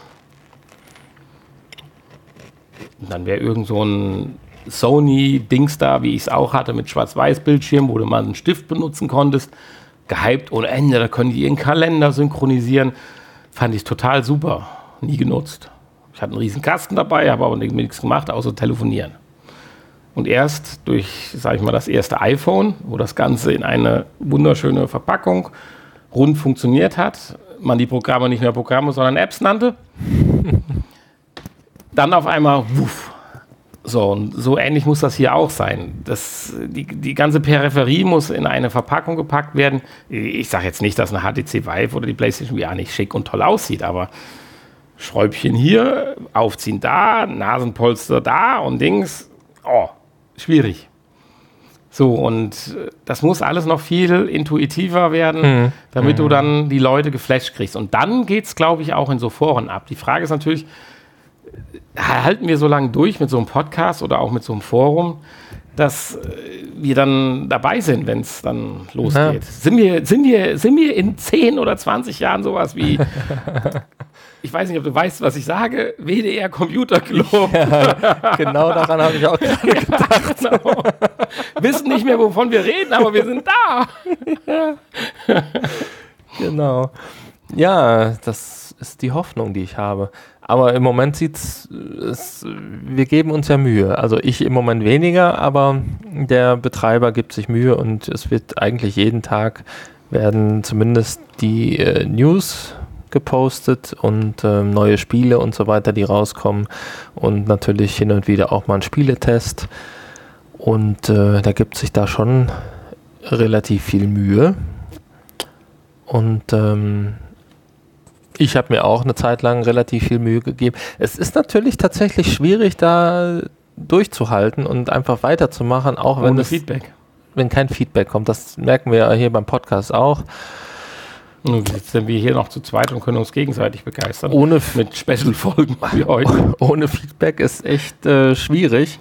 Und dann wäre irgend so ein Sony-Dings da, wie ich es auch hatte, mit Schwarz-Weiß-Bildschirm, wo du mal einen Stift benutzen konntest, gehypt ohne Ende, da können die ihren Kalender synchronisieren. Fand ich total super. Nie genutzt. Ich hatte einen riesen Kasten dabei, habe aber nichts gemacht, außer telefonieren. Und erst durch, sage ich mal, das erste iPhone, wo das Ganze in eine wunderschöne Verpackung rund funktioniert hat, man die Programme nicht mehr Programme, sondern Apps nannte, dann auf einmal, wuff. So, und so ähnlich muss das hier auch sein. Die ganze Peripherie muss in eine Verpackung gepackt werden. Ich sage jetzt nicht, dass eine HTC Vive oder die PlayStation VR nicht schick und toll aussieht, aber Schräubchen hier, aufziehen da, Nasenpolster da und Dings, schwierig. So, und das muss alles noch viel intuitiver werden, damit du dann die Leute geflasht kriegst. Und dann geht es, glaube ich, auch in so Foren ab. Die Frage ist natürlich, halten wir so lange durch mit so einem Podcast oder auch mit so einem Forum, dass wir dann dabei sind, wenn es dann losgeht. Ja. Sind wir in 10 oder 20 Jahren sowas wie, ich weiß nicht, ob du weißt, was ich sage, WDR Computer Club. Ja, genau daran habe ich auch gerade gedacht. Genau. Wissen nicht mehr, wovon wir reden, aber wir sind da. Genau. Ja, das ist die Hoffnung, die ich habe. Aber im Moment wir geben uns ja Mühe. Also ich im Moment weniger, aber der Betreiber gibt sich Mühe und es wird eigentlich jeden Tag werden zumindest die News gepostet und neue Spiele und so weiter, die rauskommen und natürlich hin und wieder auch mal ein Spieletest und da gibt sich da schon relativ viel Mühe und ich habe mir auch eine Zeit lang relativ viel Mühe gegeben. Es ist natürlich tatsächlich schwierig, da durchzuhalten und einfach weiterzumachen, auch wenn kein Feedback kommt. Das merken wir ja hier beim Podcast auch. Nun sind wir hier noch zu zweit und können uns gegenseitig begeistern. Mit Special-Folgen wie heute. Ohne Feedback ist echt schwierig.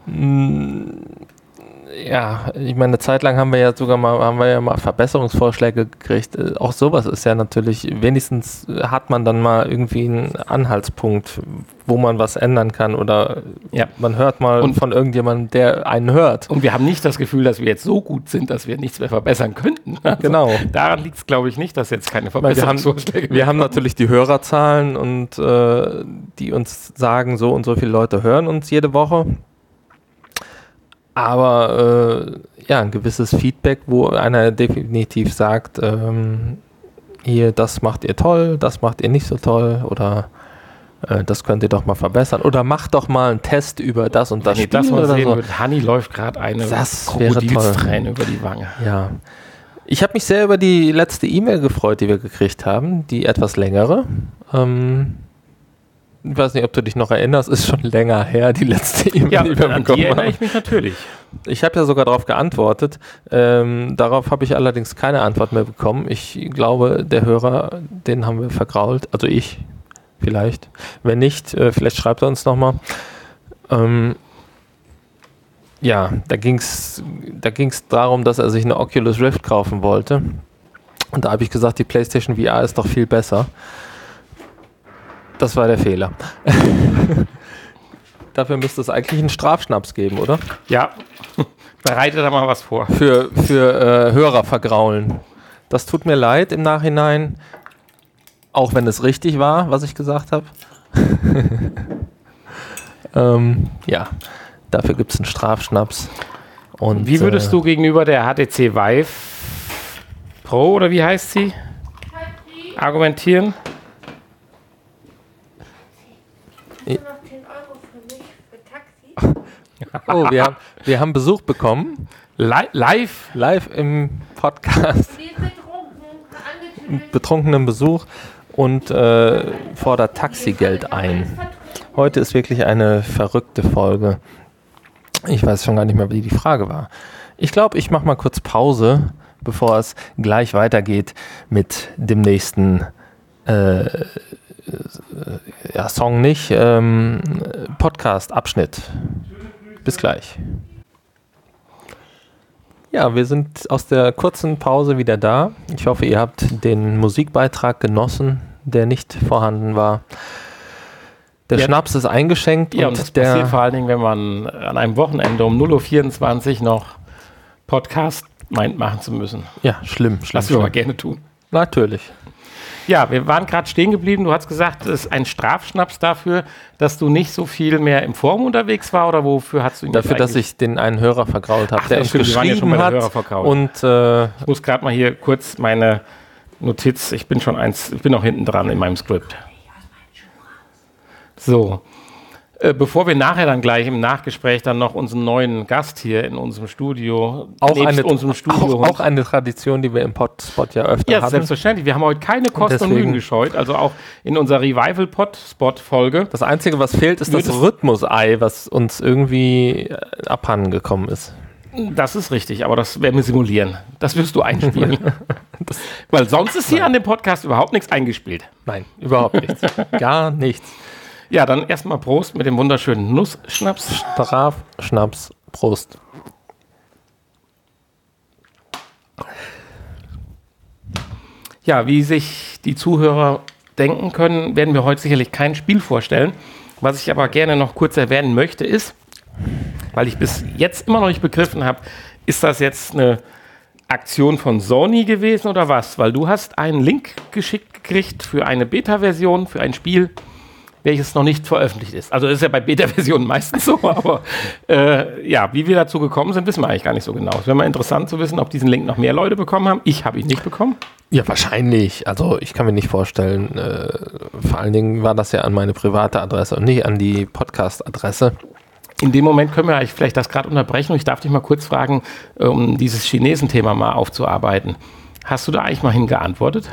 Ja, ich meine, eine Zeit lang haben wir ja mal Verbesserungsvorschläge gekriegt. Auch sowas ist ja natürlich, wenigstens hat man dann mal irgendwie einen Anhaltspunkt, wo man was ändern kann oder man hört mal von irgendjemandem, der einen hört. Und wir haben nicht das Gefühl, dass wir jetzt so gut sind, dass wir nichts mehr verbessern könnten. Also genau. Daran liegt es, glaube ich, nicht, dass jetzt keine Verbesserungsvorschläge wir haben natürlich die Hörerzahlen und die uns sagen, so und so viele Leute hören uns jede Woche. Aber ein gewisses Feedback, wo einer definitiv sagt, hier, das macht ihr toll, das macht ihr nicht so toll oder das könnt ihr doch mal verbessern oder macht doch mal einen Test über das und das Spiel das mal oder sehen so. Mit Hanni läuft gerade eine Krokodilsträne über die Wange. Ja. Ich habe mich sehr über die letzte E-Mail gefreut, die wir gekriegt haben, die etwas längere. Ich weiß nicht, ob du dich noch erinnerst, ist schon länger her, die letzte E-Mail, Ja, die wir an die bekommen erinnere haben. ich mich natürlich. Ich habe ja sogar darauf geantwortet. Darauf habe ich allerdings keine Antwort mehr bekommen. Ich glaube, der Hörer, den haben wir vergrault. Also ich, vielleicht. Wenn nicht, vielleicht schreibt er uns nochmal. Ja, da ging's darum, dass er sich eine Oculus Rift kaufen wollte. Und da habe ich gesagt, die PlayStation VR ist doch viel besser. Das war der Fehler. Dafür müsste es eigentlich einen Strafschnaps geben, oder? Ja, bereite da mal was vor. Für Hörer vergraulen. Das tut mir leid im Nachhinein, auch wenn es richtig war, was ich gesagt habe. Ja, dafür gibt es einen Strafschnaps. Und, Wie würdest du gegenüber der HTC Vive Pro, oder wie heißt sie, argumentieren? Noch 10 Euro für mich, für Taxi. Oh, wir haben Besuch bekommen, Live? live im Podcast, Die ist betrunken, angetüdelt. betrunkenen Besuch und fordert Taxigeld ein. Heute ist wirklich eine verrückte Folge. Ich weiß schon gar nicht mehr, wie die Frage war. Ich glaube, ich mache mal kurz Pause, bevor es gleich weitergeht mit dem nächsten Song nicht, Podcast-Abschnitt. Bis gleich. Ja, wir sind aus der kurzen Pause wieder da. Ich hoffe, ihr habt den Musikbeitrag genossen, der nicht vorhanden war. Der Ja. Schnaps ist eingeschenkt Ja, und das passiert vor allen Dingen, wenn man an einem Wochenende um 0:24 Uhr noch Podcast meint, machen zu müssen. Ja, schlimm. Was wir aber gerne tun. Natürlich. Ja, wir waren gerade stehen geblieben. Du hast gesagt, es ist ein Strafschnaps dafür, dass du nicht so viel mehr im Forum unterwegs war, oder wofür hast du ihn Dafür, jetzt dass eigentlich- ich den einen Hörer vergrault habe, Ach, der das uns stimmt, wir waren ja schon geschrieben bei der hat. Hörervergraul. Und Ich muss gerade mal hier kurz meine Notiz, ich bin noch hinten dran in meinem Skript. So, bevor wir nachher dann gleich im Nachgespräch dann noch unseren neuen Gast hier in unserem Studio, nebst unserem Studio, auch eine Tradition, die wir im Podspot ja öfter ja, hatten. selbstverständlich. Wir haben heute keine Kosten und Deswegen- Mühen gescheut, also auch in unserer Revival-Pod-Spot-Folge. Das Einzige, was fehlt, ist das Würdest- Rhythmus-Ei, was uns irgendwie abhanden gekommen ist. Das ist richtig, aber das werden wir simulieren. Das wirst du einspielen. Weil sonst ist hier an dem Podcast überhaupt nichts eingespielt. Nein, überhaupt nichts. Gar nichts. Ja, dann erstmal Prost mit dem wunderschönen Nussschnaps. Schnaps, Prost. Ja, wie sich die Zuhörer denken können, werden wir heute sicherlich kein Spiel vorstellen. Was ich aber gerne noch kurz erwähnen möchte, ist, weil ich bis jetzt immer noch nicht begriffen habe, ist das jetzt eine Aktion von Sony gewesen oder was? Weil du hast einen Link geschickt gekriegt für eine Beta-Version, für ein Spiel, welches noch nicht veröffentlicht ist. Also das ist ja bei Beta-Versionen meistens so, aber ja, wie wir dazu gekommen sind, wissen wir eigentlich gar nicht so genau. Es wäre mal interessant zu wissen, ob diesen Link noch mehr Leute bekommen haben. Ich habe ihn nicht bekommen. Ja, wahrscheinlich. Also ich kann mir nicht vorstellen, vor allen Dingen war das ja an meine private Adresse und nicht an die Podcast-Adresse. In dem Moment können wir eigentlich vielleicht das gerade unterbrechen und ich darf dich mal kurz fragen, um dieses Chinesen-Thema mal aufzuarbeiten. Hast du da eigentlich mal hingeantwortet?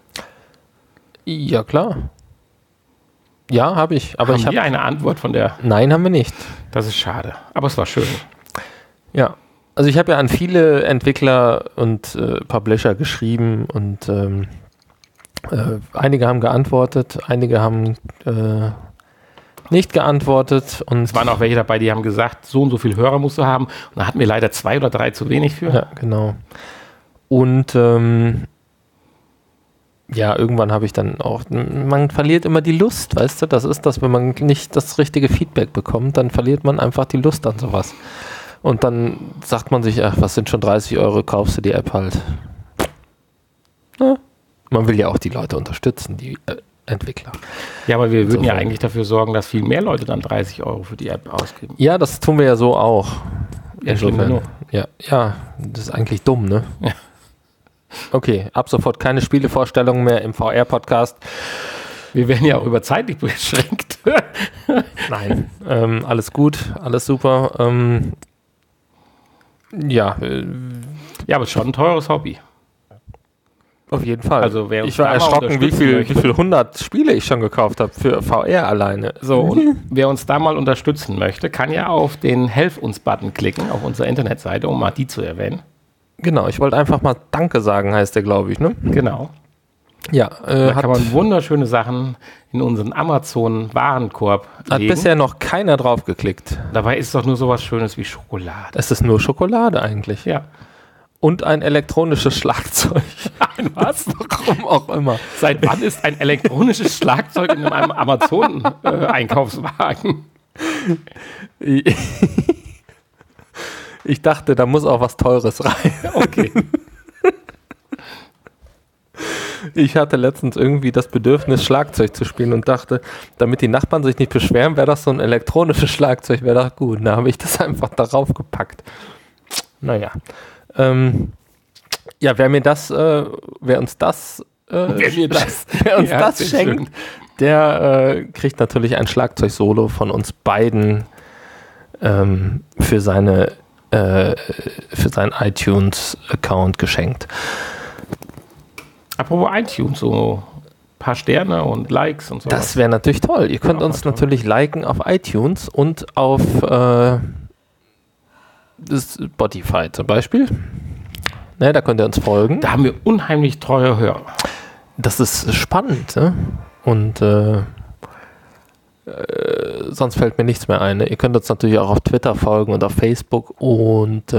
Ja, klar. Ja, habe ich. Aber Haben ich habe. wir eine Antwort von der... Nein, haben wir nicht. Das ist schade, aber es war schön. Ja. Also ich habe ja an viele Entwickler und Publisher geschrieben und einige haben geantwortet, einige haben nicht geantwortet und Es waren auch welche dabei, die haben gesagt, so und so viel Hörer musst du haben. Und da hatten wir leider 2 oder 3 zu wenig für. ja, genau. Und ja, irgendwann habe ich dann auch, man verliert immer die Lust, weißt du, das ist das, wenn man nicht das richtige Feedback bekommt, dann verliert man einfach die Lust an sowas. Und dann sagt man sich, ach, was sind schon 30 Euro, kaufst du die App halt. Ja. Man will ja auch die Leute unterstützen, die Entwickler. Ja, aber wir würden ja Insofern. eigentlich dafür sorgen, dass viel mehr Leute dann 30 Euro für die App ausgeben. Ja, das tun wir ja so auch. Ja, schlimm genug. Ja, das ist eigentlich dumm, ne? Ja. Okay, ab sofort keine Spielevorstellungen mehr im VR-Podcast. Wir werden ja auch über zeitlich beschränkt. Nein, alles gut, alles super. Ja, aber es ist schon ein teures Hobby. Auf jeden Fall. Also wer uns ich war da mal erschrocken, wie unterstützen viel 100 Spiele ich schon gekauft habe für VR alleine. So, und wer uns da mal unterstützen möchte, kann ja auf den Helf uns-Button klicken, auf unserer Internetseite, um mal die zu erwähnen. Genau, ich wollte einfach mal Danke sagen, heißt der, glaube ich, ne? Genau. Ja, Da kann man wunderschöne Sachen in unseren Amazon-Warenkorb hat legen. bisher noch keiner drauf geklickt. Dabei ist doch nur sowas Schönes wie Schokolade. Es ist nur Schokolade eigentlich. Ja. Und ein elektronisches Schlagzeug. Ein was? Warum auch immer. Seit wann ist ein elektronisches Schlagzeug in einem Amazon-Einkaufswagen? Ich dachte, da muss auch was Teures rein. Okay. Ich hatte letztens irgendwie das Bedürfnis, Schlagzeug zu spielen und dachte, damit die Nachbarn sich nicht beschweren, wäre das so ein elektronisches Schlagzeug, wäre doch gut. Da habe ich das einfach darauf gepackt. Naja. Ja, wer uns das Ja, sehr schenkt, schön. der kriegt natürlich ein Schlagzeug-Solo von uns beiden für seinen iTunes-Account geschenkt. Apropos iTunes, so ein paar Sterne und Likes und so. Das wäre natürlich toll. Ihr könnt auch uns mal toll. natürlich liken auf iTunes und auf Spotify zum Beispiel. Ne, da könnt ihr uns folgen. Da haben wir unheimlich treue Hörer. Das ist spannend. Ne? Und sonst fällt mir nichts mehr ein. Ne? Ihr könnt uns natürlich auch auf Twitter folgen und auf Facebook und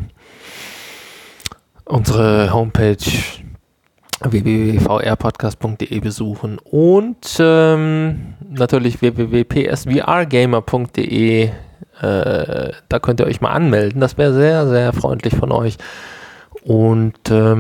unsere Homepage www.vrpodcast.de besuchen und natürlich www.psvrgamer.de. Da könnt ihr euch mal anmelden. Das wäre sehr, sehr freundlich von euch. Und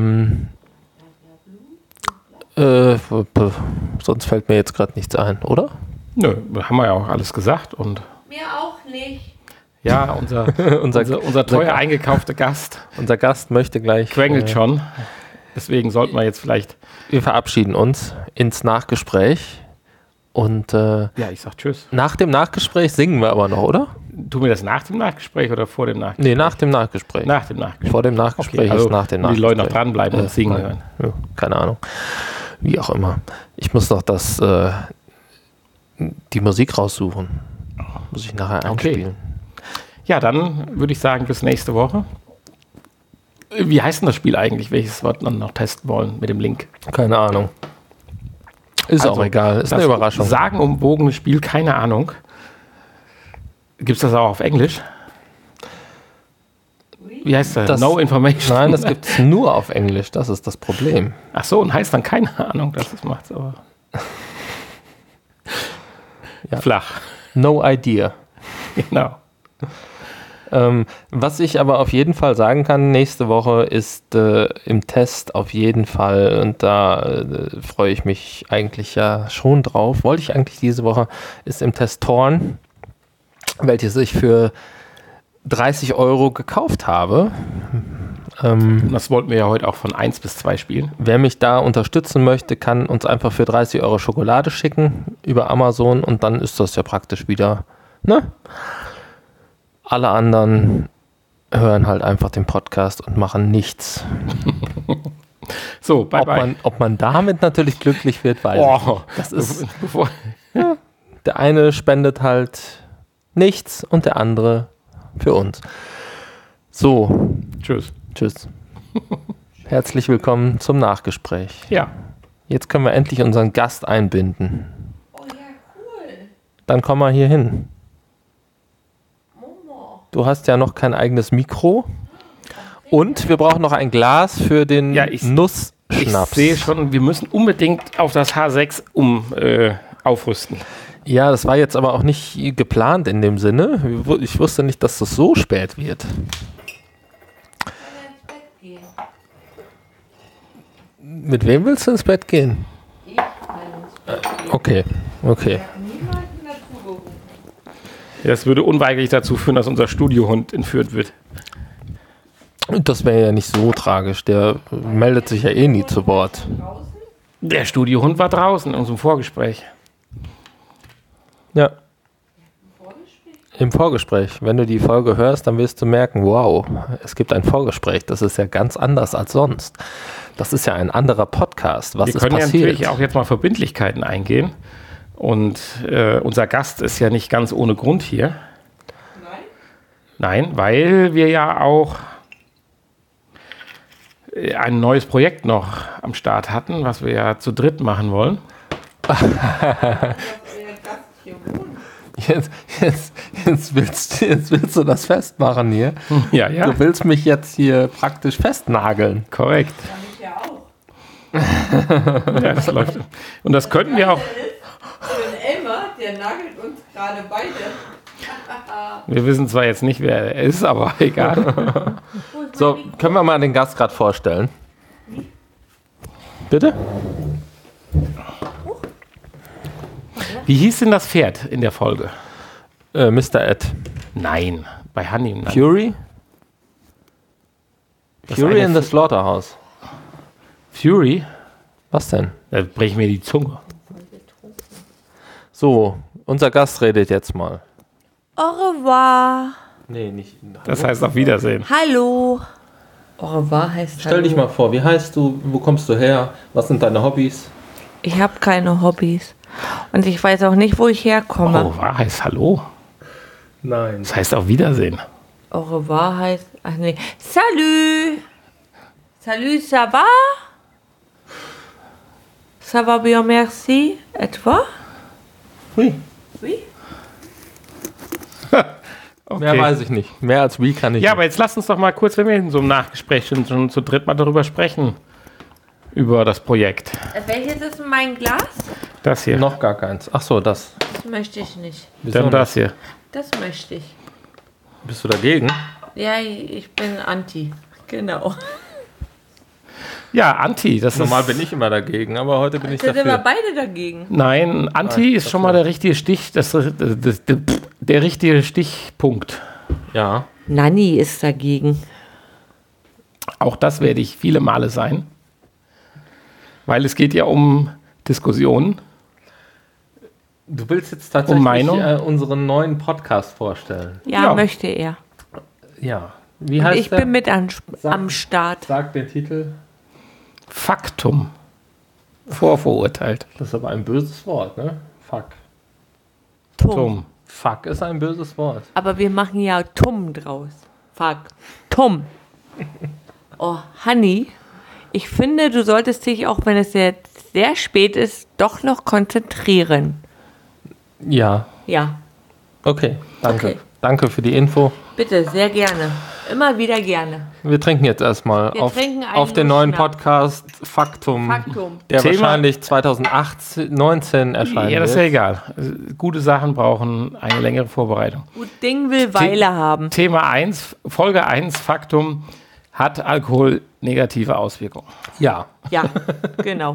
sonst fällt mir jetzt gerade nichts ein, oder? Nö, haben wir ja auch alles gesagt. Und Mir auch nicht. ja, unser teuer eingekaufter Gast Unser Gast möchte gleich. quengelt schon. Deswegen sollten wir jetzt vielleicht. Wir verabschieden uns ins Nachgespräch. Und Ja, ich sag Tschüss. nach dem Nachgespräch singen wir aber noch, oder? Tun wir das nach dem Nachgespräch oder vor dem Nachgespräch? Nee, nach dem Nachgespräch. Nach dem Nachgespräch. Vor dem Nachgespräch Okay, also ist nach dem wenn die Nachgespräch. Leute noch dranbleiben und singen hören. Ja, keine Ahnung. Wie auch immer. Ich muss noch die Musik raussuchen. Muss ich nachher Okay. einspielen. Ja, dann würde ich sagen, bis nächste Woche. Wie heißt denn das Spiel eigentlich, welches wir dann noch testen wollen mit dem Link? Keine Ahnung. Ist Also, auch egal. Ist eine das Überraschung. Sagenumwogene Spiel, keine Ahnung. Gibt es das auch auf Englisch? Wie heißt das? Das- No Information. Nein, das gibt es nur auf Englisch. Das ist das Problem. Ach so, und heißt dann keine Ahnung, dass es macht, aber. Ja. Flach. No idea. Genau. Was ich aber auf jeden Fall sagen kann, nächste Woche ist im Test auf jeden Fall, und da freue ich mich eigentlich ja schon drauf, wollte ich eigentlich diese Woche, ist im Test Thorn, welches ich für 30 € gekauft habe. Das wollten wir ja heute auch von 1 bis 2 spielen. Wer mich da unterstützen möchte, kann uns einfach für 30 € Schokolade schicken über Amazon und dann ist das ja praktisch wieder, ne? Alle anderen hören halt einfach den Podcast und machen nichts. So, bye bye. Ob man damit natürlich glücklich wird, weiß ich nicht. Oh, Das ist, bevor. der eine spendet halt nichts und der andere für uns. So, Tschüss. tschüss. Herzlich willkommen zum Nachgespräch. Ja. Jetzt können wir endlich unseren Gast einbinden. Oh ja, cool. Dann komm mal hier hin. Momo. Du hast ja noch kein eigenes Mikro. Und wir brauchen noch ein Glas für den Ja, ich Nussschnaps. sehe schon, wir müssen unbedingt auf das H6 aufrüsten. Ja, das war jetzt aber auch nicht geplant in dem Sinne. Ich wusste nicht, dass das so spät wird. Kann er ins Bett gehen? Mit wem willst du ins Bett gehen? Ich will ins Bett. Okay. Niemanden dazu gerufen. Das würde unweigerlich dazu führen, dass unser Studiohund entführt wird. Das wäre ja nicht so tragisch. Der meldet sich ja eh nie zu Wort. Draußen? Der Studiohund war draußen in unserem Vorgespräch. Ja. Vorgespräch? Im Vorgespräch. Wenn du die Folge hörst, dann wirst du merken, wow, es gibt ein Vorgespräch. Das ist ja ganz anders als sonst. Das ist ja ein anderer Podcast. Was ist Wir können ja passiert? natürlich auch jetzt mal Verbindlichkeiten eingehen. Und unser Gast ist ja nicht ganz ohne Grund hier. Nein, weil wir ja auch ein neues Projekt noch am Start hatten, was wir ja zu dritt machen wollen. Jetzt willst du das festmachen hier. Ja. Du willst mich jetzt hier praktisch festnageln. Korrekt. Ja auch. Ja, das läuft. Und das könnten wir auch. Für Elmar, der nagelt uns gerade beide. Wir wissen zwar jetzt nicht, wer er ist, aber egal. So, können wir mal den Gast gerade vorstellen? Bitte? Wie hieß denn das Pferd in der Folge? Mr. Ed. Nein, bei Honey. Nein. Fury? Das Fury eine in the Slaughterhouse. Fury? Was denn? Da bricht mir die Zunge. So, unser Gast redet jetzt mal. Au revoir. Nee, nicht. Das heißt auf Wiedersehen. Hallo. Au revoir heißt Stell dich mal vor, wie heißt du, wo kommst du her, was sind deine Hobbys? Ich habe keine Hobbys. Und ich weiß auch nicht, wo ich herkomme. Oh, war heißt Hallo. Nein. Das heißt auf Wiedersehen. Au revoir heißt. Ach nee. Salut. Salut, ça va? Ça va bien, merci. Et toi? Hui. Oui. Okay. Mehr weiß ich nicht. Mehr als wie kann ich Ja, nicht. aber jetzt lass uns doch mal kurz, wenn wir in so einem Nachgespräch sind, schon zu dritt mal darüber sprechen. Über das Projekt. Welches ist mein Glas? Das hier. Noch gar keins. Ach so, das. Das möchte ich nicht. Wieso Dann das hier. Das möchte ich. Bist du dagegen? Ja, ich bin anti. Genau. Ja, Anti. Das Normal ist, bin ich immer dagegen, aber heute bin ich Da sind wir dafür. beide dagegen. Nein, Anti Nein, ist schon mal der richtige Stich, der richtige Stichpunkt. Ja. Nanni ist dagegen. Auch das werde ich viele Male sein. Weil es geht ja um Diskussionen. Du willst jetzt tatsächlich Meinung? unseren neuen Podcast vorstellen. Ja, Ja. möchte er. Ja. Wie heißt Ich der? bin mit am Start. Sag den Titel. Faktum. Vorverurteilt. Das ist aber ein böses Wort, ne? Fuck. Tum. Fuck ist ein böses Wort. Aber wir machen ja Tum draus. Fuck. Tum. Oh, Honey, ich finde, du solltest dich, auch wenn es jetzt sehr spät ist, doch noch konzentrieren. Ja. Ja, Okay, danke. Okay. Danke für die Info. bitte, sehr gerne. Immer wieder gerne. Wir trinken jetzt erstmal Wir auf, trinken einen auf den neuen Schnaps. Podcast Faktum, Faktum. der Thema- wahrscheinlich 2019 erscheinen Ja, das ist ja wird. egal. Gute Sachen brauchen eine längere Vorbereitung. Gut Ding will Weile haben. Thema 1, Folge 1, Faktum, hat Alkohol negative Auswirkungen? Ja. Ja, genau.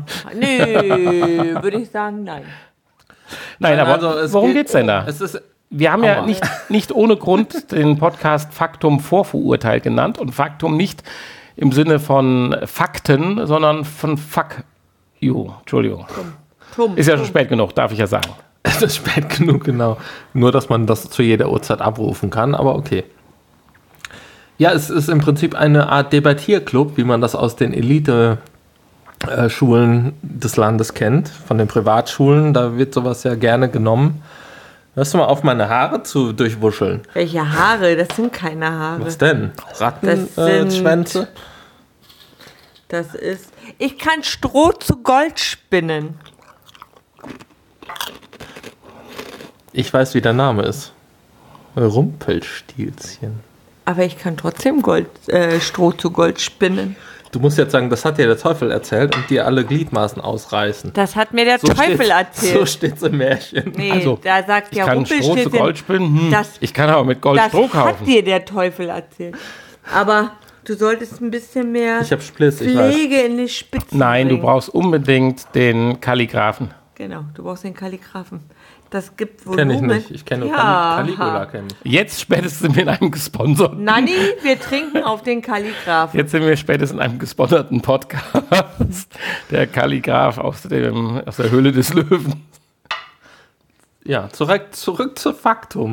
Nö, würde ich sagen, nein. Nein, aber Also, es worum geht- geht's denn da? Es ist, Wir haben ja Aua. nicht ohne Grund den Podcast Faktum vorverurteilt genannt und Faktum nicht im Sinne von Fakten, sondern von Fuck you. Entschuldigung. Tum. Ist ja schon spät genug, darf ich ja sagen. es ist spät genug, genau. Nur, dass man das zu jeder Uhrzeit abrufen kann, aber okay. Ja, es ist im Prinzip eine Art Debattierclub, wie man das aus den Elite-Schulen des Landes kennt, von den Privatschulen. Da wird sowas ja gerne genommen. Hörst du mal auf, meine Haare zu durchwuscheln? Welche Haare? Das sind keine Haare. Was denn? Das Rattenschwänze? sind- Schwänze? Das ist. Ich kann Stroh zu Gold spinnen. Ich weiß, wie der Name ist. Rumpelstilzchen. Aber ich kann trotzdem Stroh zu Gold spinnen. Du musst jetzt sagen, das hat dir der Teufel erzählt und dir alle Gliedmaßen ausreißen. Das hat mir der Teufel So erzählt. steht's im Märchen. Nee, Also, da sagt Ich ja kann Stroh zu Rumpelstilzchen, Gold spinnen. Das- Ich kann aber mit Gold das Stroh hat kaufen. dir der Teufel erzählt. Aber du solltest ein bisschen mehr Ich hab Spliss, ich weiß. Pflege in die Spitzen Nein, du bringen. brauchst unbedingt den Kalligraphen. Genau, du brauchst den Kalligraphen. Das gibt Volumen. Kenn ich nicht. Ich kenne nur Ja. Caligula. Kenn ich. Jetzt spätestens mit einem gesponserten. Nanni, wir trinken auf den Kalligraphen. Jetzt sind wir spätestens in einem gesponserten Podcast. Der Kalligraph aus der Höhle des Löwen. Ja, zurück zu Faktum.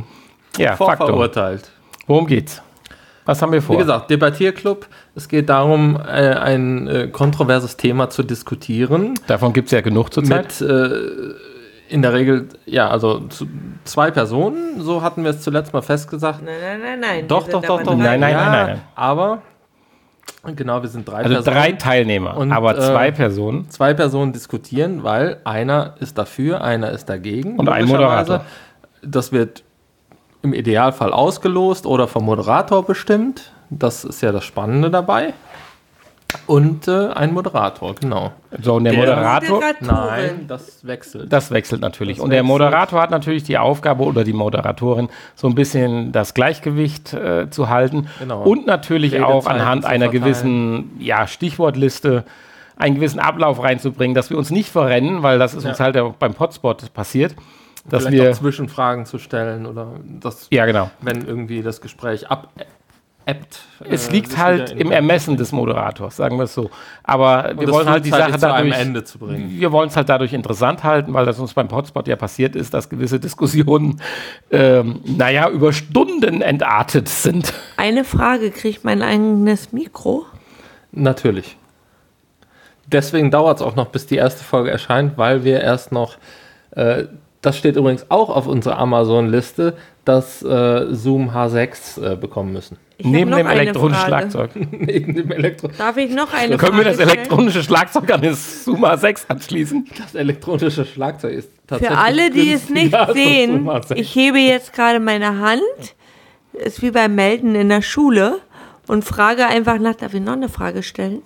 Ja, Faktum. vorverurteilt. Worum geht's? Was haben wir vor? Wie gesagt, Debattierclub. Es geht darum, ein kontroverses Thema zu diskutieren. Davon gibt es ja genug zurzeit. Mit in der Regel, ja, also 2 Personen, so hatten wir es zuletzt mal festgesagt. Nein. Doch. Nein. Aber, genau, wir sind 3 Also Personen. 3 Teilnehmer, Und, aber 2 Personen. 2 Personen diskutieren, weil einer ist dafür, einer ist dagegen. Und ein logischerweise. Moderator. Das wird im Idealfall ausgelost oder vom Moderator bestimmt. Das ist ja das Spannende dabei. Und ein Moderator, genau. So, und der Moderator, Nein, das wechselt. das wechselt natürlich. Das Und der wechselt. Moderator hat natürlich die Aufgabe, oder die Moderatorin, so ein bisschen das Gleichgewicht zu halten. Genau. Und natürlich Redezeiten auch anhand zu einer verteilen. gewissen Stichwortliste einen gewissen Ablauf reinzubringen, dass wir uns nicht verrennen, weil das ist uns halt auch beim Hotspot passiert. Dass Vielleicht wir, auch Zwischenfragen zu stellen oder das, ja, genau. wenn irgendwie das Gespräch ebbt. Es liegt halt im Ermessen des Moderators, sagen wir es so. Aber wir wollen halt die Sache zu einem dadurch, Ende zu bringen. wir wollen es halt dadurch interessant halten, weil das uns beim Hotspot ja passiert ist, dass gewisse Diskussionen, über Stunden entartet sind. Eine Frage, kriege ich mein eigenes Mikro? Natürlich. Deswegen dauert es auch noch, bis die erste Folge erscheint, weil wir erst noch, das steht übrigens auch auf unserer Amazon-Liste, das Zoom H6 bekommen müssen. Ich hab Neben noch dem eine elektronischen Frage. Schlagzeug. Neben dem Darf ich noch eine Können wir Frage das elektronische Schlagzeug an das Zoom H6 anschließen? Das elektronische Schlagzeug ist tatsächlich Für alle, die es nicht günstiger als das sehen, Zoom H6. ich hebe jetzt gerade meine Hand, ist wie beim Melden in der Schule und frage einfach nach, darf ich noch eine Frage stellen?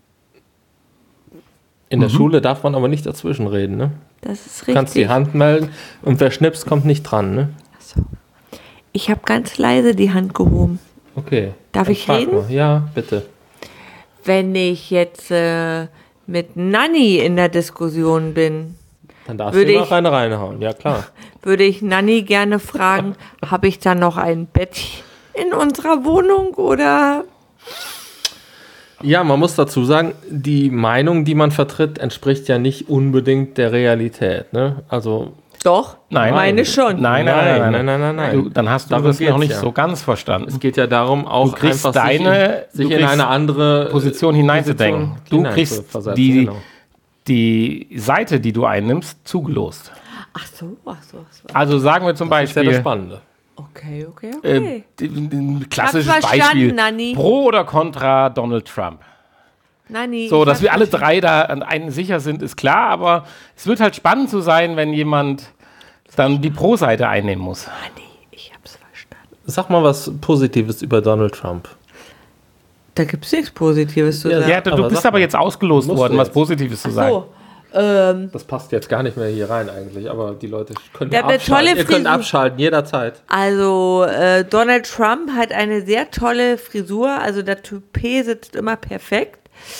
In der Schule darf man aber nicht dazwischen reden, ne? Das ist Du richtig. kannst die Hand melden und wer schnipst, kommt nicht dran, ne? Achso. Ich habe ganz leise die Hand gehoben. Okay. Darf Dann ich frag reden? mal. Ja, bitte. Wenn ich jetzt mit Nanni in der Diskussion bin, Dann darfst Würde du noch ich- eine reinhauen, ja klar. würde ich Nanni gerne fragen, habe ich da noch ein Bett in unserer Wohnung oder... Ja, man muss dazu sagen, die Meinung, die man vertritt, entspricht ja nicht unbedingt der Realität, ne? Also, Doch, Nein. meine schon. Nein. nein. Du, dann hast du Darum das noch geht's nicht ja. so ganz verstanden. Es geht ja darum, auch Du kriegst einfach sich du in kriegst eine andere Position hineinzudenken. Du kriegst hineinzuversetzen, genau. die Seite, die du einnimmst, zugelost. Ach so. Also sagen wir zum Das ist ja das Beispiel, Spannende. Okay. ein klassisches Hab's verstanden, Beispiel, Nanni. pro oder contra Donald Trump. Nanni, So, ich dass hab wir alle verstanden. 3 da an einen sicher sind, ist klar, aber es wird halt spannend zu sein, wenn jemand dann die Pro-Seite einnehmen muss. Nanni, ich hab's verstanden. Sag mal was Positives über Donald Trump. Da gibt's nichts Positives zu Ja, sagen. Ja, du aber bist sag aber mal. jetzt ausgelost Musst worden, du was jetzt. Positives zu sagen. So, Das passt jetzt gar nicht mehr hier rein eigentlich, aber die Leute können Der hat eine abschalten. tolle Ihr könnt Frisur. abschalten, jederzeit. also Donald Trump hat eine sehr tolle Frisur, also der Toupet sitzt immer perfekt.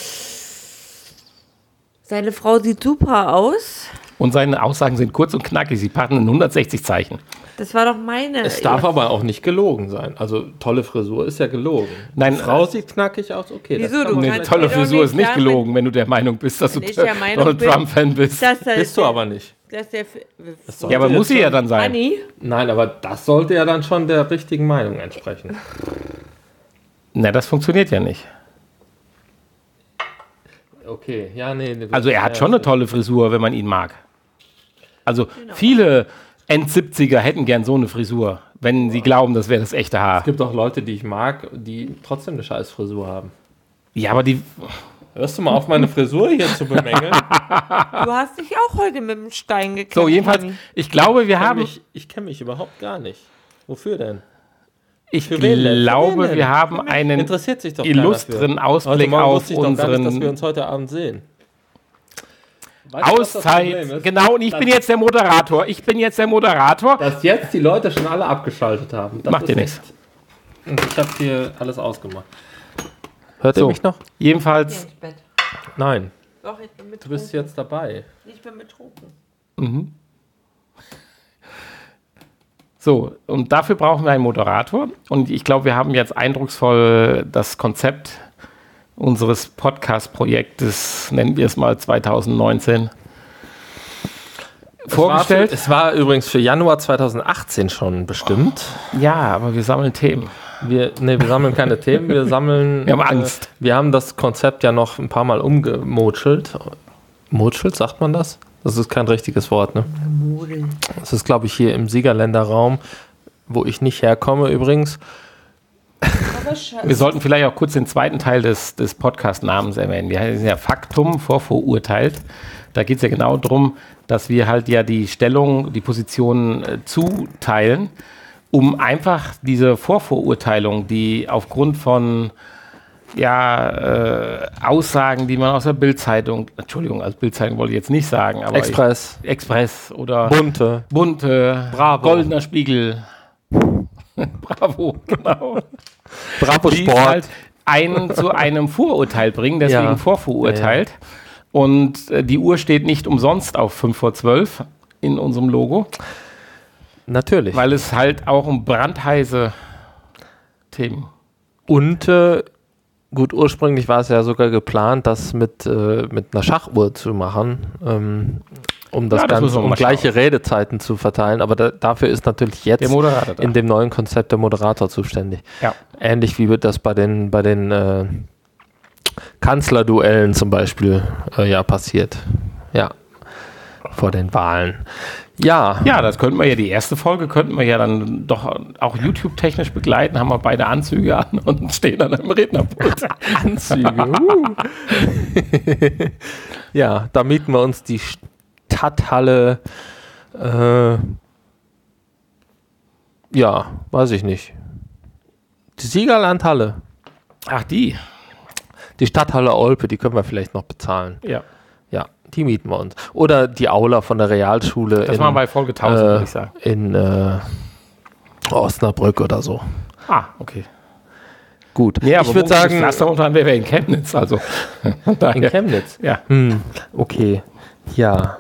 Seine Frau sieht super aus. Und seine Aussagen sind kurz und knackig, sie packen in 160 Zeichen. Das war doch meine. Es darf aber auch nicht gelogen sein. Also tolle Frisur ist ja gelogen. Nein, Die Frau sieht knackig aus, okay. das Wieso? kann Du man Eine kannst vielleicht- tolle mir doch Frisur nicht ist nicht sagen, gelogen, wenn du der Meinung bist, dass du Wenn ich der Meinung Donald bin, Trump-Fan bist. Dass das Bist du aber nicht. Dass der Ja, aber muss sie ja dann sein. Anni, Nein, aber das sollte ja dann schon der richtigen Meinung entsprechen. Na, das funktioniert ja nicht. Okay, ja, nee. Also er hat schon eine tolle Frisur, wenn man ihn mag. Also viele End-70er hätten gern so eine Frisur, wenn sie glauben, das wäre das echte Haar. Es gibt auch Leute, die ich mag, die trotzdem eine scheiß Frisur haben. Ja, aber die... Hörst du mal auf, meine Frisur hier zu bemängeln? du hast dich auch heute mit dem Stein gekämpft. So, jedenfalls, Anni. ich glaube, wir haben... Ich kenne mich überhaupt gar nicht. Wofür denn? Ich Für wen denn? Für wen glaube, denn? wir haben einen Interessiert sich doch illustren keiner Ausblick Morgen auf wusste ich doch gar nicht, dass wir unseren uns heute Abend sehen. Weißt du, was das Problem Auszeit. ist? Genau, und ich bin jetzt der Moderator. Dass jetzt die Leute schon alle abgeschaltet haben. Das Macht ist dir nichts. echt- Und ich habe hier alles ausgemacht. Hört ihr So, mich noch? jedenfalls, Ins Bett. Nein, Doch, ich bin betrunken. du bist jetzt dabei. Ich bin betrunken. so, und dafür brauchen wir einen Moderator. Und ich glaube, wir haben jetzt eindrucksvoll das Konzept unseres Podcast-Projektes, nennen wir es mal 2019, vorgestellt. Es war übrigens für Januar 2018 schon bestimmt. Ja, aber wir sammeln Themen. Wir sammeln keine Themen, wir sammeln... Wir haben Angst. Wir haben das Konzept ja noch ein paar Mal umgemotschelt. Motschelt, sagt man das? Das ist kein richtiges Wort, ne? Das ist, glaube ich, hier im Siegerländer Raum, wo ich nicht herkomme übrigens. Wir sollten vielleicht auch kurz den zweiten Teil des Podcast-Namens erwähnen. Wir heißen ja Faktum, vorverurteilt. Da geht es ja genau darum, dass wir halt ja die Stellung, die Positionen zuteilen, um einfach diese Vorverurteilung, die aufgrund von Aussagen, die man aus der Bildzeitung, Entschuldigung, als Bildzeitung wollte ich jetzt nicht sagen, aber Express oder Bunte, Bravo, Goldener Spiegel, Bravo, genau. Bravo die Sport. halt einen zu einem Vorurteil bringen, deswegen vorverurteilt. Ja. Und die Uhr steht nicht umsonst auf 5:12 in unserem Logo. Natürlich. Weil es halt auch um brandheiße Themen. Und gut, ursprünglich war es ja sogar geplant, das mit einer Schachuhr zu machen, um das Ganze, um gleiche Redezeiten zu verteilen. Aber dafür ist natürlich jetzt in dem neuen Konzept der Moderator zuständig. Ja. Ähnlich wie wird das bei den Kanzlerduellen zum Beispiel passiert. Ja. Vor den Wahlen. Ja. Ja, das könnten wir ja, die erste Folge könnten wir ja dann doch auch YouTube-technisch begleiten, haben wir beide Anzüge an und stehen dann im Rednerpult. Anzüge. Ja, da mieten wir uns die Stadthalle, weiß ich nicht. Die Siegerlandhalle. Ach, die? Die Stadthalle Olpe, die können wir vielleicht noch bezahlen. Ja. Ja, die mieten wir uns. Oder die Aula von der Realschule. Das war bei Folge 1000, würde ich sagen. In Osnabrück oder so. Ah, okay. Gut. Ja, ich würde sagen... Lass doch unter wäre in Chemnitz, also. In Chemnitz? Ja. Okay. Ja.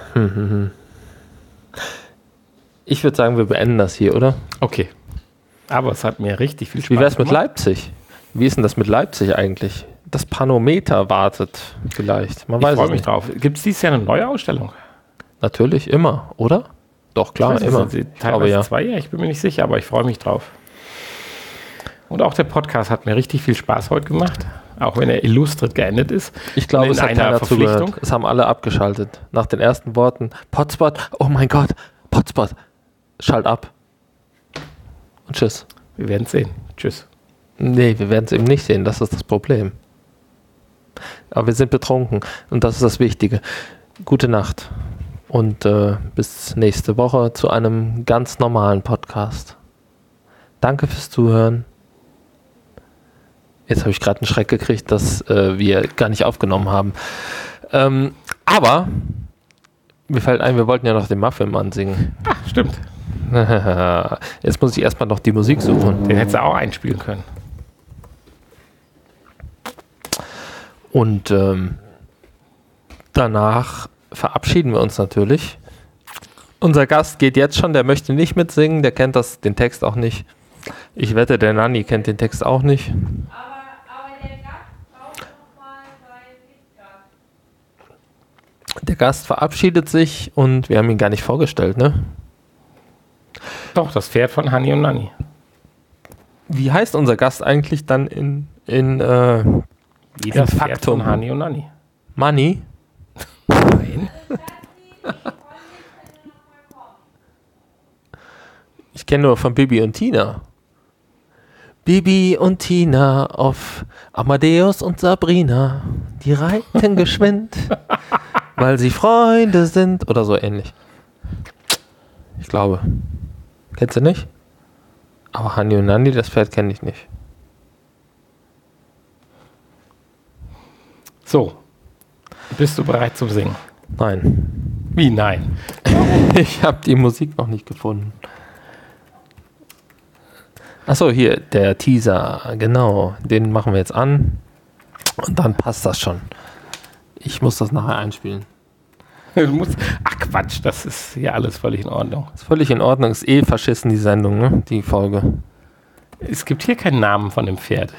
Ich würde sagen, wir beenden das hier, oder? Okay. Aber es hat mir richtig viel Spaß gemacht. Wie wär's mit Leipzig? Wie ist denn das mit Leipzig eigentlich? Das Panometer wartet vielleicht. Man weiß es nicht. Ich freue mich drauf. Gibt es dieses Jahr eine neue Ausstellung? Natürlich, immer, oder? Doch, klar, immer. Teilweise 2 Jahre, ich bin mir nicht sicher, aber ich freue mich drauf. Und auch der Podcast hat mir richtig viel Spaß heute gemacht, auch wenn er illustret geendet ist. Ich glaube, es hat keiner zugehört. Es haben alle abgeschaltet. Nach den ersten Worten, Potspot, oh mein Gott, Potspot, schalt ab. Und tschüss. Wir werden es sehen. Tschüss. Nee, wir werden es eben nicht sehen, das ist das Problem. Aber wir sind betrunken und das ist das Wichtige. Gute Nacht und bis nächste Woche zu einem ganz normalen Podcast. Danke fürs Zuhören. Jetzt habe ich gerade einen Schreck gekriegt, dass wir gar nicht aufgenommen haben. Aber mir fällt ein, wir wollten ja noch den Muffin-Mann singen. Ach, stimmt. Jetzt muss ich erstmal noch die Musik suchen. Den hättest du auch einspielen können. Und danach verabschieden wir uns natürlich. Unser Gast geht jetzt schon, der möchte nicht mitsingen, der kennt den Text auch nicht. Ich wette, der Nanni kennt den Text auch nicht. Aber der Gast braucht noch mal seinen Lichtgast. Der Gast verabschiedet sich und wir haben ihn gar nicht vorgestellt, ne? Doch, das Pferd von Hanni und Nanni. Wie heißt unser Gast eigentlich dann in wie das Pferd von Hanni und Nanni? Manni? Nein. Ich kenne nur von Bibi und Tina. Bibi und Tina auf Amadeus und Sabrina, die reiten geschwind, weil sie Freunde sind. Oder so ähnlich. Ich glaube. Kennst du nicht? Aber Hanni und Nanni, das Pferd kenne ich nicht. So. Bist du bereit zum Singen? Nein. Wie nein? Ich habe die Musik noch nicht gefunden. Achso, hier, der Teaser, genau. Den machen wir jetzt an. Und dann passt das schon. Ich muss das nachher einspielen. Ach Quatsch, das ist ja alles völlig in Ordnung. Ist völlig in Ordnung, ist verschissen die Sendung, ne? Die Folge. Es gibt hier keinen Namen von dem Pferd.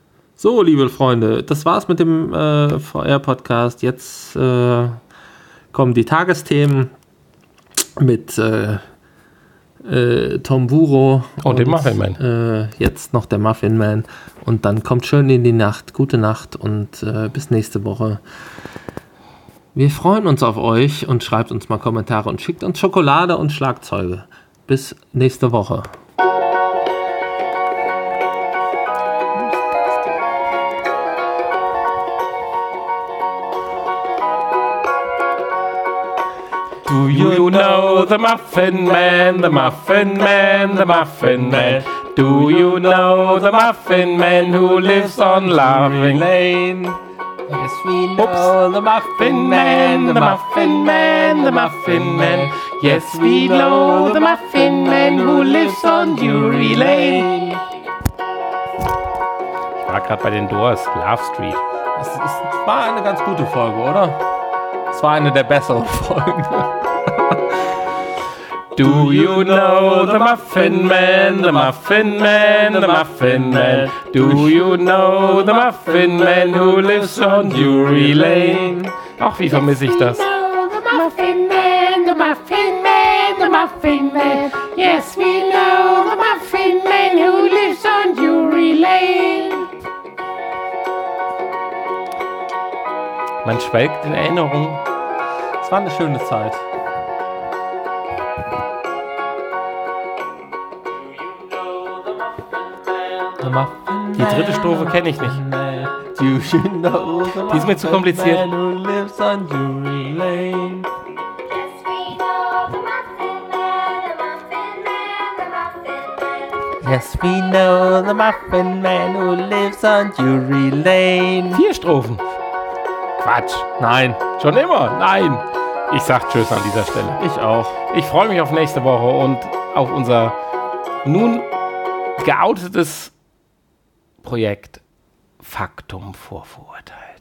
So, liebe Freunde, das war's mit dem VR-Podcast. Jetzt kommen die Tagesthemen mit Tom Buro und dem Muffin Man. Jetzt noch der Muffin Man. Und dann kommt schön in die Nacht. Gute Nacht und bis nächste Woche. Wir freuen uns auf euch und schreibt uns mal Kommentare und schickt uns Schokolade und Schlagzeuge. Bis nächste Woche. Do you know the Muffin Man, the Muffin Man, the Muffin Man? Do you know the Muffin Man who lives on Loving Lane? Yes, we know the Muffin Man, the Muffin Man, the Muffin Man. Yes, we know the Muffin Man who lives on Drury Lane. Ich war gerade bei den Doors, Love Street. Es war eine ganz gute Folge, oder? Es war eine der besseren Folgen. Do you know the Muffin Man, the Muffin Man, the Muffin Man? Do you know the Muffin Man who lives on Drury Lane? Ach, wie vermisse ich das. The Muffin Man, the Muffin Man, the Muffin Man. Yes, we know the Muffin Man who lives on Drury Lane. Man schwelgt in Erinnerung. Es war eine schöne Zeit. Die dritte Strophe kenne ich nicht. Die ist mir zu kompliziert. Yes, we know the Muffin Man who lives on Drury Lane. 4 Strophen. Quatsch. Nein, Schon immer? Nein. Ich sag Tschüss an dieser Stelle. ich auch. Ich freue mich auf nächste Woche und auf unser nun geoutetes Projekt Faktum vor Vorurteil.